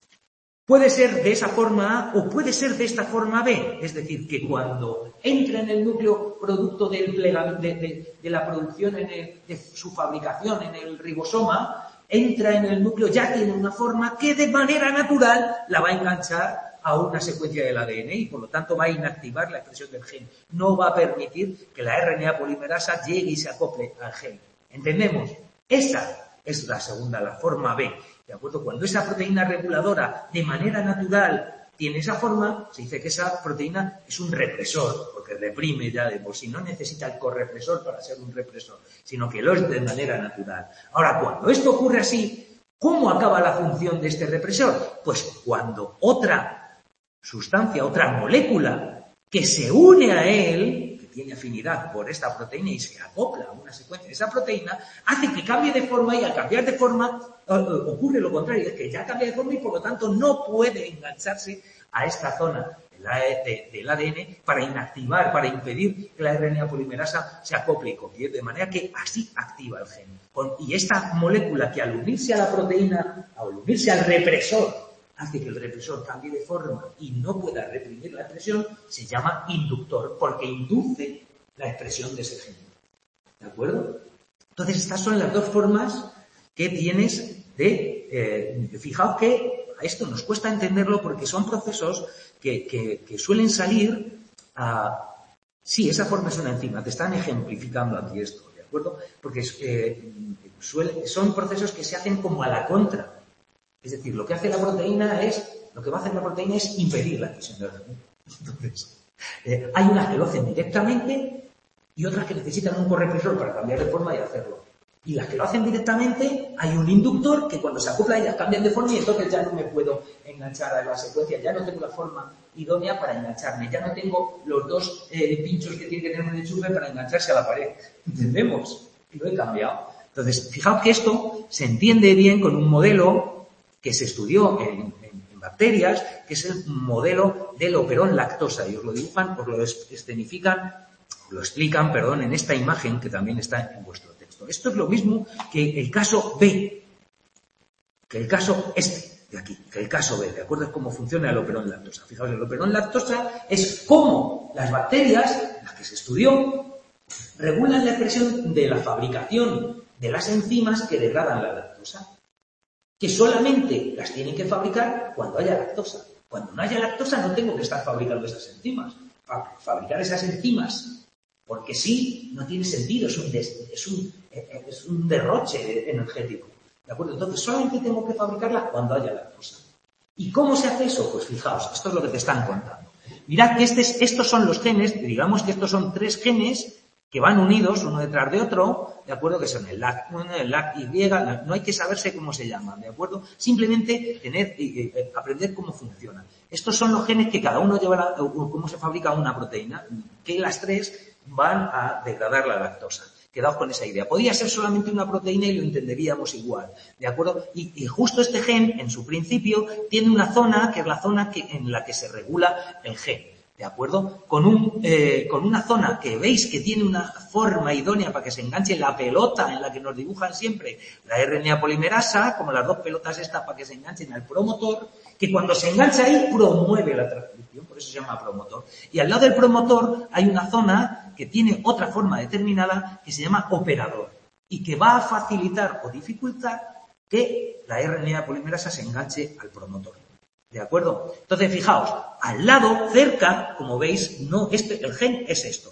Puede ser de esa forma A o puede ser de esta forma B. Es decir, que cuando entra en el núcleo producto del plega, de, de, de la producción, en el, de su fabricación en el ribosoma, entra en el núcleo, ya tiene una forma que de manera natural la va a enganchar a una secuencia del A D N y por lo tanto va a inactivar la expresión del gen. No va a permitir que la R N A polimerasa llegue y se acople al gen. ¿Entendemos? Esa es la segunda, la forma B. ¿De acuerdo? Cuando esa proteína reguladora de manera natural tiene esa forma, se dice que esa proteína es un represor, porque reprime ya de por sí, no necesita el correpresor para ser un represor, sino que lo es de manera natural. Ahora, cuando esto ocurre así, ¿cómo acaba la función de este represor? Pues cuando otra sustancia, otra molécula que se une a él, que tiene afinidad por esta proteína y se acopla a una secuencia de esa proteína, hace que cambie de forma y al cambiar de forma ocurre lo contrario, es que ya cambia de forma y por lo tanto no puede engancharse a esta zona del A D N para inactivar, para impedir que la R N A polimerasa se acople y copie, de manera que así activa el gen. Y esta molécula que al unirse a la proteína, al unirse al represor, hace que el represor cambie de forma y no pueda reprimir la expresión, se llama inductor, porque induce la expresión de ese gen. ¿De acuerdo? Entonces, estas son las dos formas que tienes de... Eh, fijaos que a esto nos cuesta entenderlo porque son procesos que, que, que suelen salir a... Sí, esa forma es una enzima, te están ejemplificando aquí esto, ¿de acuerdo? Porque eh, suele, son procesos que se hacen como a la contra. Es decir, lo que hace la proteína es, lo que va a hacer la proteína es impedir la expresión del gen. Entonces, eh, hay unas que lo hacen directamente y otras que necesitan un correpresor para cambiar de forma y hacerlo. Y las que lo hacen directamente, hay un inductor que cuando se acopla ellas cambian de forma y entonces ya no me puedo enganchar a la secuencia, ya no tengo la forma idónea para engancharme, ya no tengo los dos eh, pinchos que tiene que tener un enchufe para engancharse a la pared. ¿Entendemos? Y lo he cambiado. Entonces, fijaos que esto se entiende bien con un modelo que se estudió en, en, en bacterias, que es el modelo del operón lactosa. Y os lo dibujan, os lo escenifican lo explican, perdón, en esta imagen que también está en vuestro texto. Esto es lo mismo que el caso B, que el caso este de aquí, que el caso B, ¿de acuerdo? Es cómo funciona el operón lactosa. Fijaos, el operón lactosa es cómo las bacterias, las que se estudió, regulan la expresión de la fabricación de las enzimas que degradan la lactosa, que solamente las tienen que fabricar cuando haya lactosa. Cuando no haya lactosa no tengo que estar fabricando esas enzimas. Fabricar esas enzimas, porque sí, no tiene sentido, es un, des, es un, es un derroche energético. ¿De acuerdo? Entonces solamente tengo que fabricarlas cuando haya lactosa. ¿Y cómo se hace eso? Pues fijaos, esto es lo que te están contando. Mirad que este es, estos son los genes, digamos que estos son tres genes que van unidos uno detrás de otro, ¿de acuerdo? Que son el L A C uno, el L A C Y, no hay que saberse cómo se llaman, ¿de acuerdo? Simplemente tener, eh, eh, aprender cómo funcionan. Estos son los genes que cada uno lleva, la, cómo se fabrica una proteína, que las tres van a degradar la lactosa. Quedaos con esa idea. Podría ser solamente una proteína y lo entenderíamos igual, ¿de acuerdo? Y, y justo este gen, en su principio, tiene una zona que es la zona que, en la que se regula el gen. ¿De acuerdo? Con, un, eh, con una zona que veis que tiene una forma idónea para que se enganche la pelota en la que nos dibujan siempre la R N A polimerasa, como las dos pelotas estas para que se enganchen al promotor, que cuando se engancha ahí promueve la transcripción, por eso se llama promotor. Y al lado del promotor hay una zona que tiene otra forma determinada que se llama operador y que va a facilitar o dificultar que la R N A polimerasa se enganche al promotor. ¿De acuerdo? Entonces, fijaos, al lado, cerca, como veis, no, este, el gen es esto.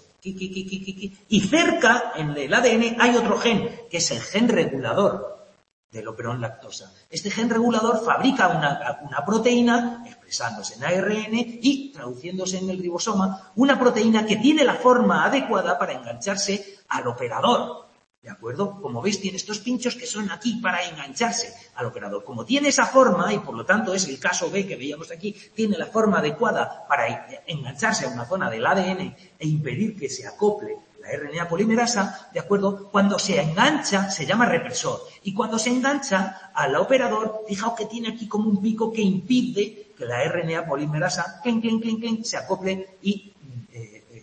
Y cerca, en el A D N, hay otro gen, que es el gen regulador del operón lactosa. Este gen regulador fabrica una, una proteína, expresándose en A R N y traduciéndose en el ribosoma, una proteína que tiene la forma adecuada para engancharse al operador. ¿De acuerdo? Como veis, tiene estos pinchos que son aquí para engancharse al operador. Como tiene esa forma, y por lo tanto es el caso B que veíamos aquí, tiene la forma adecuada para engancharse a una zona del A D N e impedir que se acople la R N A polimerasa, ¿de acuerdo? Cuando se engancha, se llama represor. Y cuando se engancha al operador, fijaos que tiene aquí como un pico que impide que la R N A polimerasa clink, clink, clink, clink, se acople y eh, eh,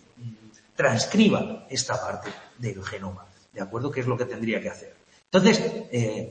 transcriba esta parte del genoma. ¿De acuerdo? ¿Qué es lo que tendría que hacer? Entonces, eh,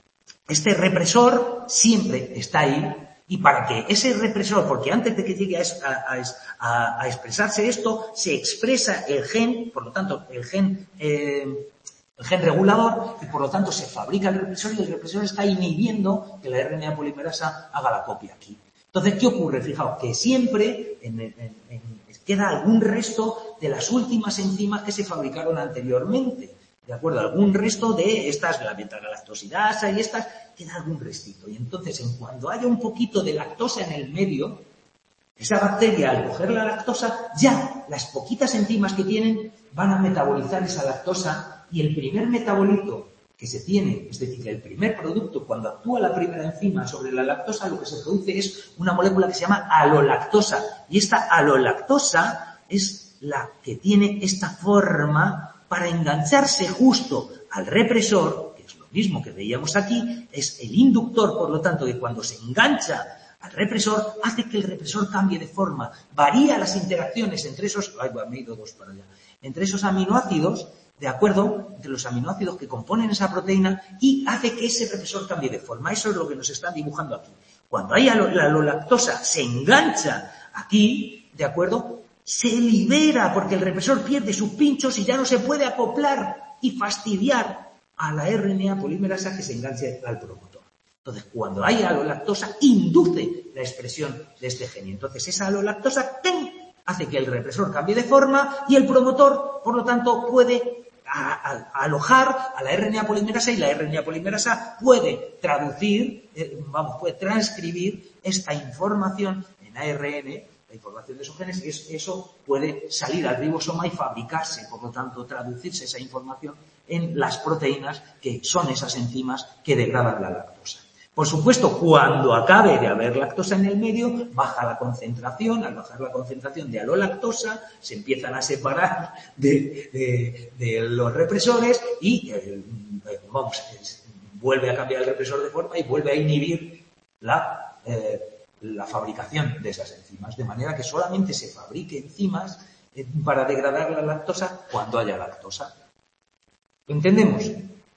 este represor siempre está ahí y para que ese represor, porque antes de que llegue a, a, a, a expresarse esto, se expresa el gen, por lo tanto, el gen, eh, el gen regulador y por lo tanto se fabrica el represor y el represor está inhibiendo que la R N A polimerasa haga la copia aquí. Entonces, ¿qué ocurre? Fijaos que siempre en, en, en, queda algún resto de las últimas enzimas que se fabricaron anteriormente. ¿De acuerdo? Algún resto de estas, la beta-galactosidasa y estas, queda algún restito. Y entonces, en cuando haya un poquito de lactosa en el medio, esa bacteria, al coger la lactosa, ya las poquitas enzimas que tienen van a metabolizar esa lactosa y el primer metabolito que se tiene, es decir, el primer producto, cuando actúa la primera enzima sobre la lactosa, lo que se produce es una molécula que se llama alolactosa. Y esta alolactosa es la que tiene esta forma para engancharse justo al represor, que es lo mismo que veíamos aquí, es el inductor, por lo tanto, que cuando se engancha al represor, hace que el represor cambie de forma, varía las interacciones entre esos, ay, bueno, me he ido dos para allá, entre esos aminoácidos, de acuerdo, entre los aminoácidos que componen esa proteína, y hace que ese represor cambie de forma. Eso es lo que nos están dibujando aquí. Cuando hay la alolactosa se engancha aquí, de acuerdo, se libera porque el represor pierde sus pinchos y ya no se puede acoplar y fastidiar a la R N A polimerasa que se enganche al promotor. Entonces, cuando hay alolactosa, induce la expresión de este gen. Entonces, esa alolactosa ¡ten! Hace que el represor cambie de forma y el promotor, por lo tanto, puede a, a, a alojar a la R N A polimerasa y la R N A polimerasa puede traducir, eh, vamos, puede transcribir esta información en A R N, la información de esos genes, y es, eso puede salir al ribosoma y fabricarse, por lo tanto, traducirse esa información en las proteínas que son esas enzimas que degradan la lactosa. Por supuesto, cuando acabe de haber lactosa en el medio, baja la concentración. Al bajar la concentración de alolactosa, se empiezan a separar de, de, de los represores y, eh, vamos, es, vuelve a cambiar el represor de forma y vuelve a inhibir la, eh, la fabricación de esas enzimas. De manera que solamente se fabrique enzimas para degradar la lactosa cuando haya lactosa. ¿Lo entendemos?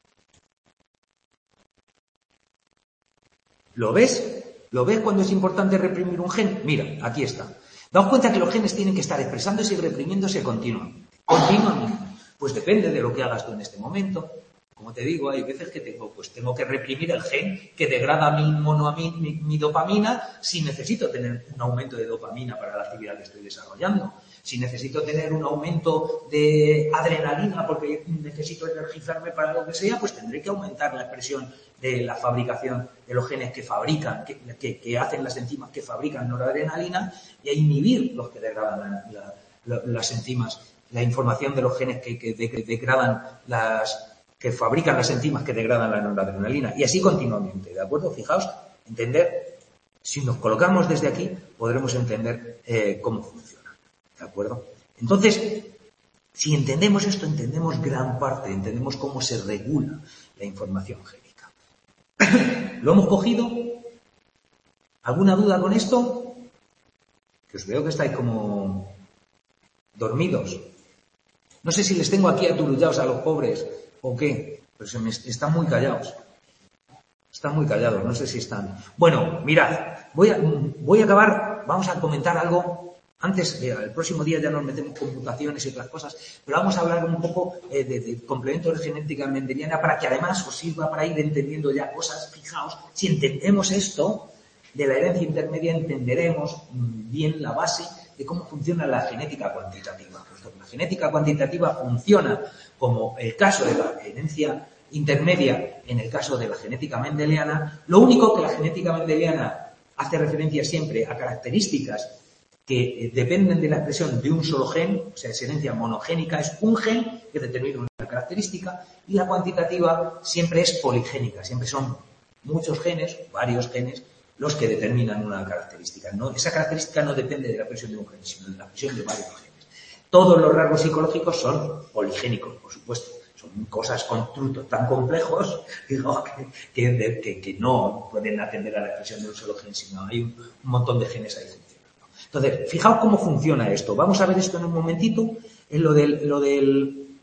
¿Lo ves? ¿Lo ves cuando es importante reprimir un gen? Mira, aquí está. Daos cuenta que los genes tienen que estar expresándose y reprimiéndose continuamente. Continuamente. Pues depende de lo que hagas tú en este momento. Como te digo, hay veces que tengo, pues tengo que reprimir el gen que degrada mi monoamina, mi, mi dopamina, si necesito tener un aumento de dopamina para la actividad que estoy desarrollando. Si necesito tener un aumento de adrenalina porque necesito energizarme para lo que sea, pues tendré que aumentar la expresión de la fabricación de los genes que fabrican, que, que, que hacen las enzimas que fabrican noradrenalina, y a inhibir los que degradan la, la, la, las enzimas, la información de los genes que, que, que degradan las que fabrican las enzimas que degradan la noradrenalina, y así continuamente, ¿de acuerdo? Fijaos, entender, si nos colocamos desde aquí, podremos entender eh, cómo funciona, ¿de acuerdo? Entonces, si entendemos esto, entendemos gran parte, entendemos cómo se regula la información génica. ¿Lo hemos cogido? ¿Alguna duda con esto? Que os veo que estáis como dormidos. No sé si les tengo aquí aturullados a los pobres o qué, pero se me están muy callados. Están muy callados, no sé si están. Bueno, mirad, voy a, voy a acabar, vamos a comentar algo. Antes, eh, el próximo día ya nos metemos con mutaciones y otras cosas, pero vamos a hablar un poco eh, de, de complementos de genética mendeliana para que además os sirva para ir entendiendo ya cosas. Fijaos, si entendemos esto de la herencia intermedia, entenderemos mmm, bien la base de cómo funciona la genética cuantitativa. Pues la genética cuantitativa funciona como el caso de la herencia intermedia en el caso de la genética mendeliana. Lo único que la genética mendeliana hace referencia siempre a características que dependen de la expresión de un solo gen, o sea, es herencia monogénica, es un gen que determina una característica, y la cuantitativa siempre es poligénica, siempre son muchos genes, varios genes, los que determinan una característica. ¿No? Esa característica no depende de la expresión de un gen, sino de la expresión de varios genes. Todos los rasgos psicológicos son poligénicos, por supuesto. Son cosas, constructos tan complejos digo, que, que, que, que no pueden atender a la expresión de un solo gen, sino hay un, un montón de genes ahí funcionando. Entonces, fijaos cómo funciona esto. Vamos a ver esto en un momentito. En lo del, lo del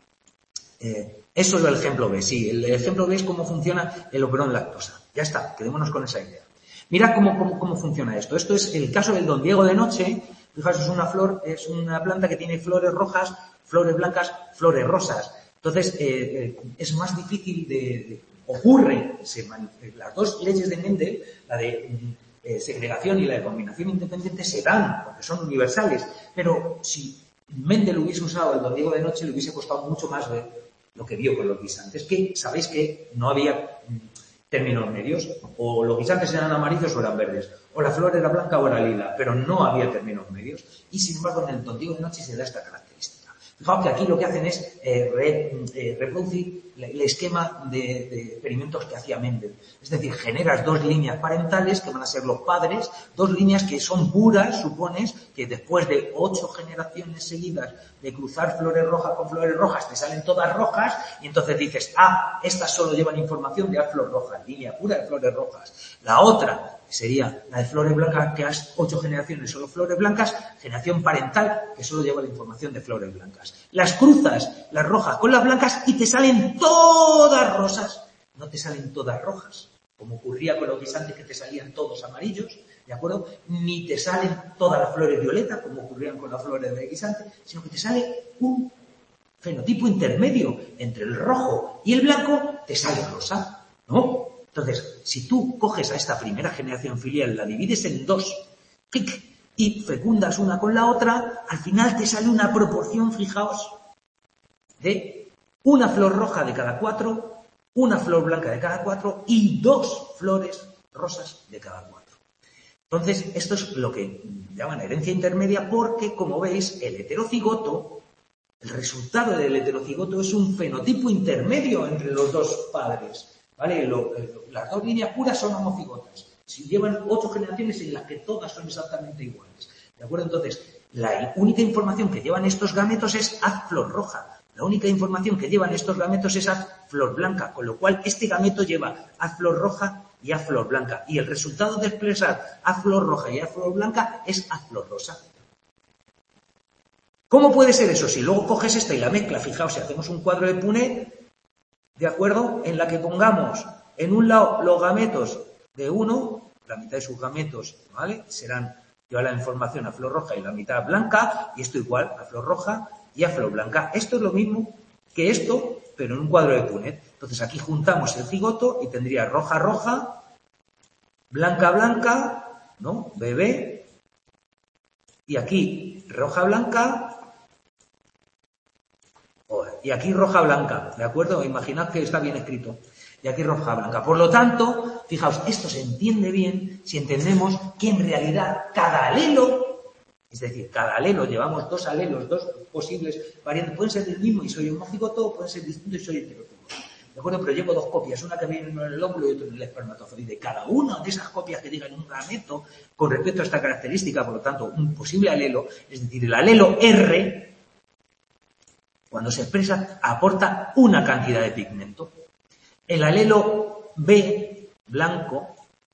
eh, eso es el ejemplo B. Sí, el ejemplo B es cómo funciona el operón lactosa. Ya está, quedémonos con esa idea. Mirad cómo, cómo, cómo funciona esto. Esto es el caso del Don Diego de noche. Fijaos, es una flor, es una planta que tiene flores rojas, flores blancas, flores rosas. Entonces, eh, eh, es más difícil de... de ocurre, se, las dos leyes de Mendel, la de eh, segregación y la de combinación independiente, se dan, porque son universales. Pero si Mendel hubiese usado el Don Diego de noche, le hubiese costado mucho más ver lo que vio con los guisantes. Que sabéis que no había términos medios, o los guisantes eran amarillos o eran verdes, o la flor era blanca o era lila, pero no había términos medios, y sin embargo en el Don Diego de noche se da esta característica. Fijaos que aquí lo que hacen es eh, re, eh, reproducir el esquema de, de experimentos que hacía Mendel. Es decir, generas dos líneas parentales que van a ser los padres, dos líneas que son puras, supones que después de ocho generaciones seguidas de cruzar flores rojas con flores rojas te salen todas rojas, y entonces dices, ah, estas solo llevan información de las flores rojas, línea pura de flores rojas. La otra, que sería la de flores blancas, que has ocho generaciones solo flores blancas, generación parental, que solo lleva la información de flores blancas. Las cruzas, las rojas con las blancas, y te salen todas rosas, no te salen todas rojas, como ocurría con los guisantes que te salían todos amarillos, ¿de acuerdo? Ni te salen todas las flores violetas, como ocurrían con las flores de guisante, sino que te sale un fenotipo intermedio entre el rojo y el blanco, te sale rosa, ¿no? Entonces, si tú coges a esta primera generación filial, la divides en dos, ¡clic!, y fecundas una con la otra, al final te sale una proporción, fijaos, de una flor roja de cada cuatro, una flor blanca de cada cuatro y dos flores rosas de cada cuatro. Entonces, esto es lo que llaman herencia intermedia porque, como veis, el heterocigoto, el resultado del heterocigoto es un fenotipo intermedio entre los dos padres. ¿Vale? Lo, las dos líneas puras son homocigotas. Si llevan ocho generaciones en las que todas son exactamente iguales. ¿De acuerdo? Entonces, la única información que llevan estos gametos es haz flor roja. La única información que llevan estos gametos es haz flor blanca. Con lo cual, este gameto lleva haz flor roja y haz flor blanca. Y el resultado de expresar haz flor roja y haz flor blanca es haz flor rosa. ¿Cómo puede ser eso? Si luego coges esta y la mezcla, fijaos, si hacemos un cuadro de Punnett, ¿de acuerdo? En la que pongamos en un lado los gametos de uno, la mitad de sus gametos, ¿vale? Serán, lleva la información a flor roja y la mitad blanca, y esto igual a flor roja y a flor blanca. Esto es lo mismo que esto, pero en un cuadro de Punnett. Entonces aquí juntamos el cigoto y tendría roja, roja, blanca, blanca, ¿no? Bebé, y aquí roja, blanca, y aquí roja, blanca, ¿de acuerdo? Imaginad que está bien escrito. Y aquí roja, blanca. Por lo tanto, fijaos, esto se entiende bien si entendemos que en realidad cada alelo, es decir, cada alelo, llevamos dos alelos, dos posibles variantes, pueden ser del mismo y soy homocigoto, pueden ser distintos y soy heterozigoto. ¿De acuerdo? Pero llevo dos copias, una que viene en el óvulo y otra en el espermatozoide. Cada una de esas copias que llegan en un gameto con respecto a esta característica, por lo tanto, un posible alelo, es decir, el alelo R, cuando se expresa, aporta una cantidad de pigmento. El alelo B, blanco,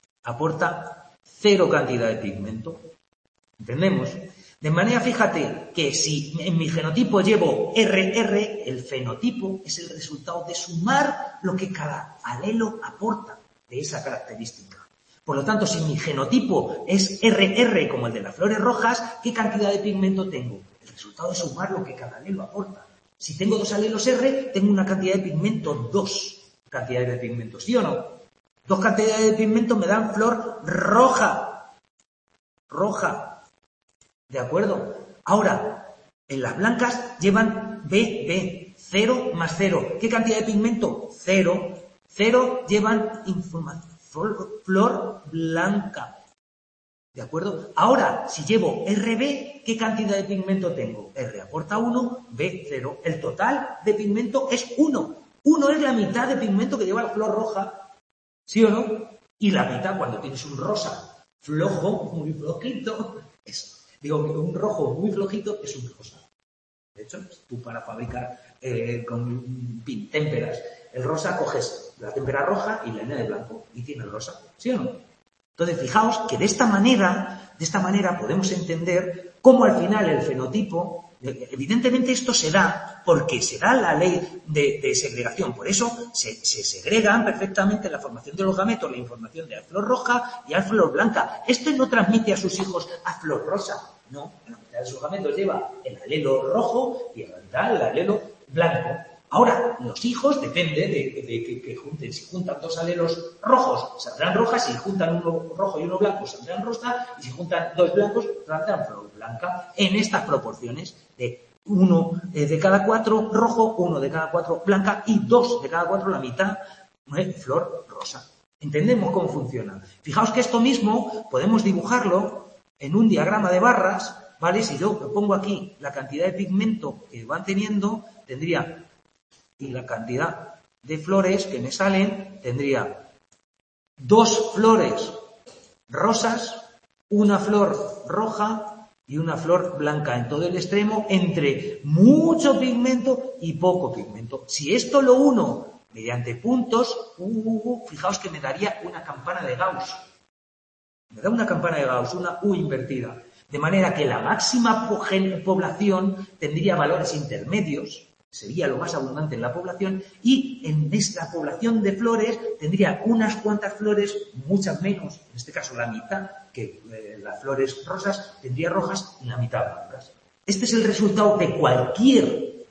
aporta cero cantidad de pigmento. ¿Entendemos? De manera, fíjate, que si en mi genotipo llevo R R, el fenotipo es el resultado de sumar lo que cada alelo aporta de esa característica. Por lo tanto, si mi genotipo es R R como el de las flores rojas, ¿qué cantidad de pigmento tengo? El resultado de sumar lo que cada alelo aporta. Si tengo dos alelos R, tengo una cantidad de pigmento, dos cantidades de pigmento, ¿sí o no? Dos cantidades de pigmento me dan flor roja. Roja. ¿De acuerdo? Ahora, en las blancas llevan B, B. Cero más cero. ¿Qué cantidad de pigmento? Cero. Cero llevan flor, flor blanca. ¿De acuerdo? Ahora, si llevo R B, ¿qué cantidad de pigmento tengo? R aporta uno, B cero. El total de pigmento es uno. uno es la mitad de pigmento que lleva la flor roja. ¿Sí o no? Y la mitad, cuando tienes un rosa flojo, muy flojito, es, digo, un rojo muy flojito es un rosa. De hecho, tú para fabricar eh, con pin, témperas, el rosa coges la témpera roja y la añades blanco y tiene el rosa. ¿Sí o no? Entonces, fijaos que de esta manera, de esta manera podemos entender cómo al final el fenotipo, evidentemente esto se da porque se da la ley de, de segregación, por eso se, se segregan perfectamente en la formación de los gametos la información de la flor roja y a la flor blanca. Esto no transmite a sus hijos a flor rosa, no, en la mitad de sus gametos lleva el alelo rojo y en la mitad el alelo blanco. Ahora, los hijos, depende de, de, de que, que junten. Si juntan dos alelos rojos, saldrán rojas. Si juntan uno rojo y uno blanco, saldrán rosa. Y si juntan dos blancos, saldrán flor blanca. En estas proporciones de uno de cada cuatro rojo, uno de cada cuatro blanca y dos de cada cuatro la mitad ¿eh? flor rosa. ¿Entendemos cómo funciona? Fijaos que esto mismo podemos dibujarlo en un diagrama de barras, ¿vale? Si yo pongo aquí la cantidad de pigmento que van teniendo, tendría... y la cantidad de flores que me salen, tendría dos flores rosas, una flor roja y una flor blanca en todo el extremo, entre mucho pigmento y poco pigmento. Si esto lo uno mediante puntos, uh, uh, uh, fijaos que me daría una campana de Gauss. Me da una campana de Gauss, una U invertida. De manera que la máxima población tendría valores intermedios, sería lo más abundante en la población, y en esta población de flores tendría unas cuantas flores, muchas menos, en este caso la mitad, que eh, las flores rosas, tendría rojas y la mitad blancas. Este es el resultado de cualquier,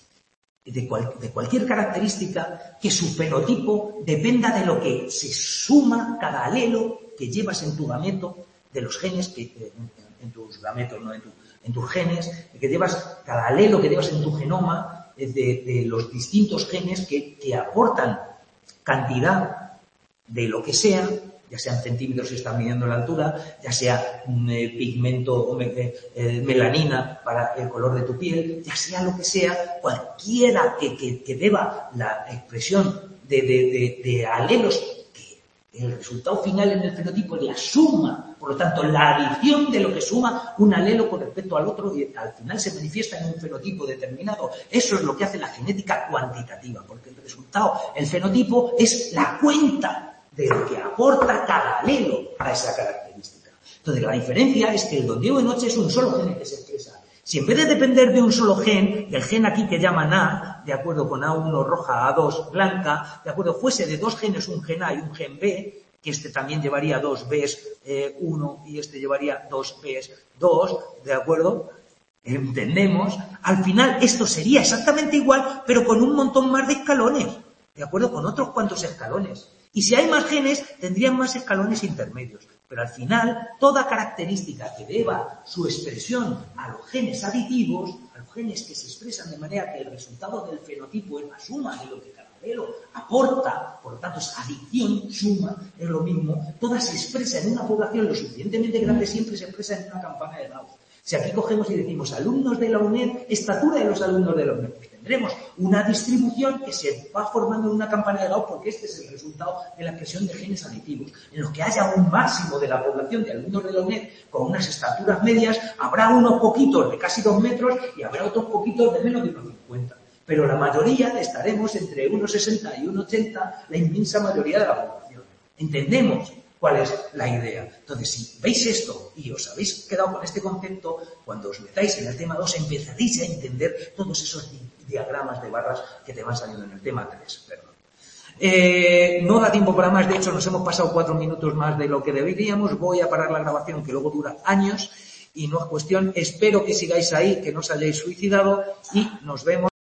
de, cual, de cualquier característica que su fenotipo dependa de lo que se suma cada alelo que llevas en tu gameto, de los genes que, eh, en, en tus gametos, no en, tu, en tus genes, que llevas, cada alelo que llevas en tu genoma, De, de los distintos genes que, que aportan cantidad de lo que sea, ya sean centímetros si están midiendo la altura, ya sea eh, pigmento, eh, eh, melanina para el color de tu piel, ya sea lo que sea, cualquiera que, que, que deba la expresión de, de, de, de alelos, que el resultado final en el fenotipo es la suma. Por lo tanto, la adición de lo que suma un alelo con respecto al otro y al final se manifiesta en un fenotipo determinado. Eso es lo que hace la genética cuantitativa, porque el resultado, el fenotipo, es la cuenta de lo que aporta cada alelo a esa característica. Entonces, la diferencia es que el don Diego de noche es un solo gen que se expresa. Si en vez de depender de un solo gen, el gen aquí que llaman A, de acuerdo con A uno roja, A dos blanca, de acuerdo, fuese de dos genes un gen A y un gen B, que este también llevaría dos Bs eh, uno y este llevaría dos Bs dos, de acuerdo, entendemos, al final esto sería exactamente igual, pero con un montón más de escalones, de acuerdo, con otros cuantos escalones. Y si hay más genes, tendrían más escalones intermedios. Pero al final, toda característica que deba su expresión a los genes aditivos, a los genes que se expresan de manera que el resultado del fenotipo es la suma de lo que cada alelo aporta, por lo tanto es adición, suma, es lo mismo, toda se expresa en una población lo suficientemente grande, siempre se expresa en una campana de Gauss. Si aquí cogemos y decimos alumnos de la UNED, estatura de los alumnos de la UNED, pues tendremos una distribución que se va formando en una campana de Gauss porque este es el resultado de la expresión de genes aditivos. En los que haya un máximo de la población de alumnos de la UNED con unas estaturas medias, habrá unos poquitos de casi dos metros y habrá otros poquitos de menos de unos cincuenta. Pero la mayoría estaremos entre uno sesenta y uno ochenta, la inmensa mayoría de la población. ¿Entendemos cuál es la idea? Entonces, si veis esto y os habéis quedado con este concepto, cuando os metáis en el tema dos empezaréis a entender todos esos di diagramas de barras que te van saliendo en el tema tres. Perdón. Eh, no da tiempo para más, de hecho nos hemos pasado cuatro minutos más de lo que deberíamos. Voy a parar la grabación que luego dura años y no es cuestión. Espero que sigáis ahí, que no os hayáis suicidado y nos vemos.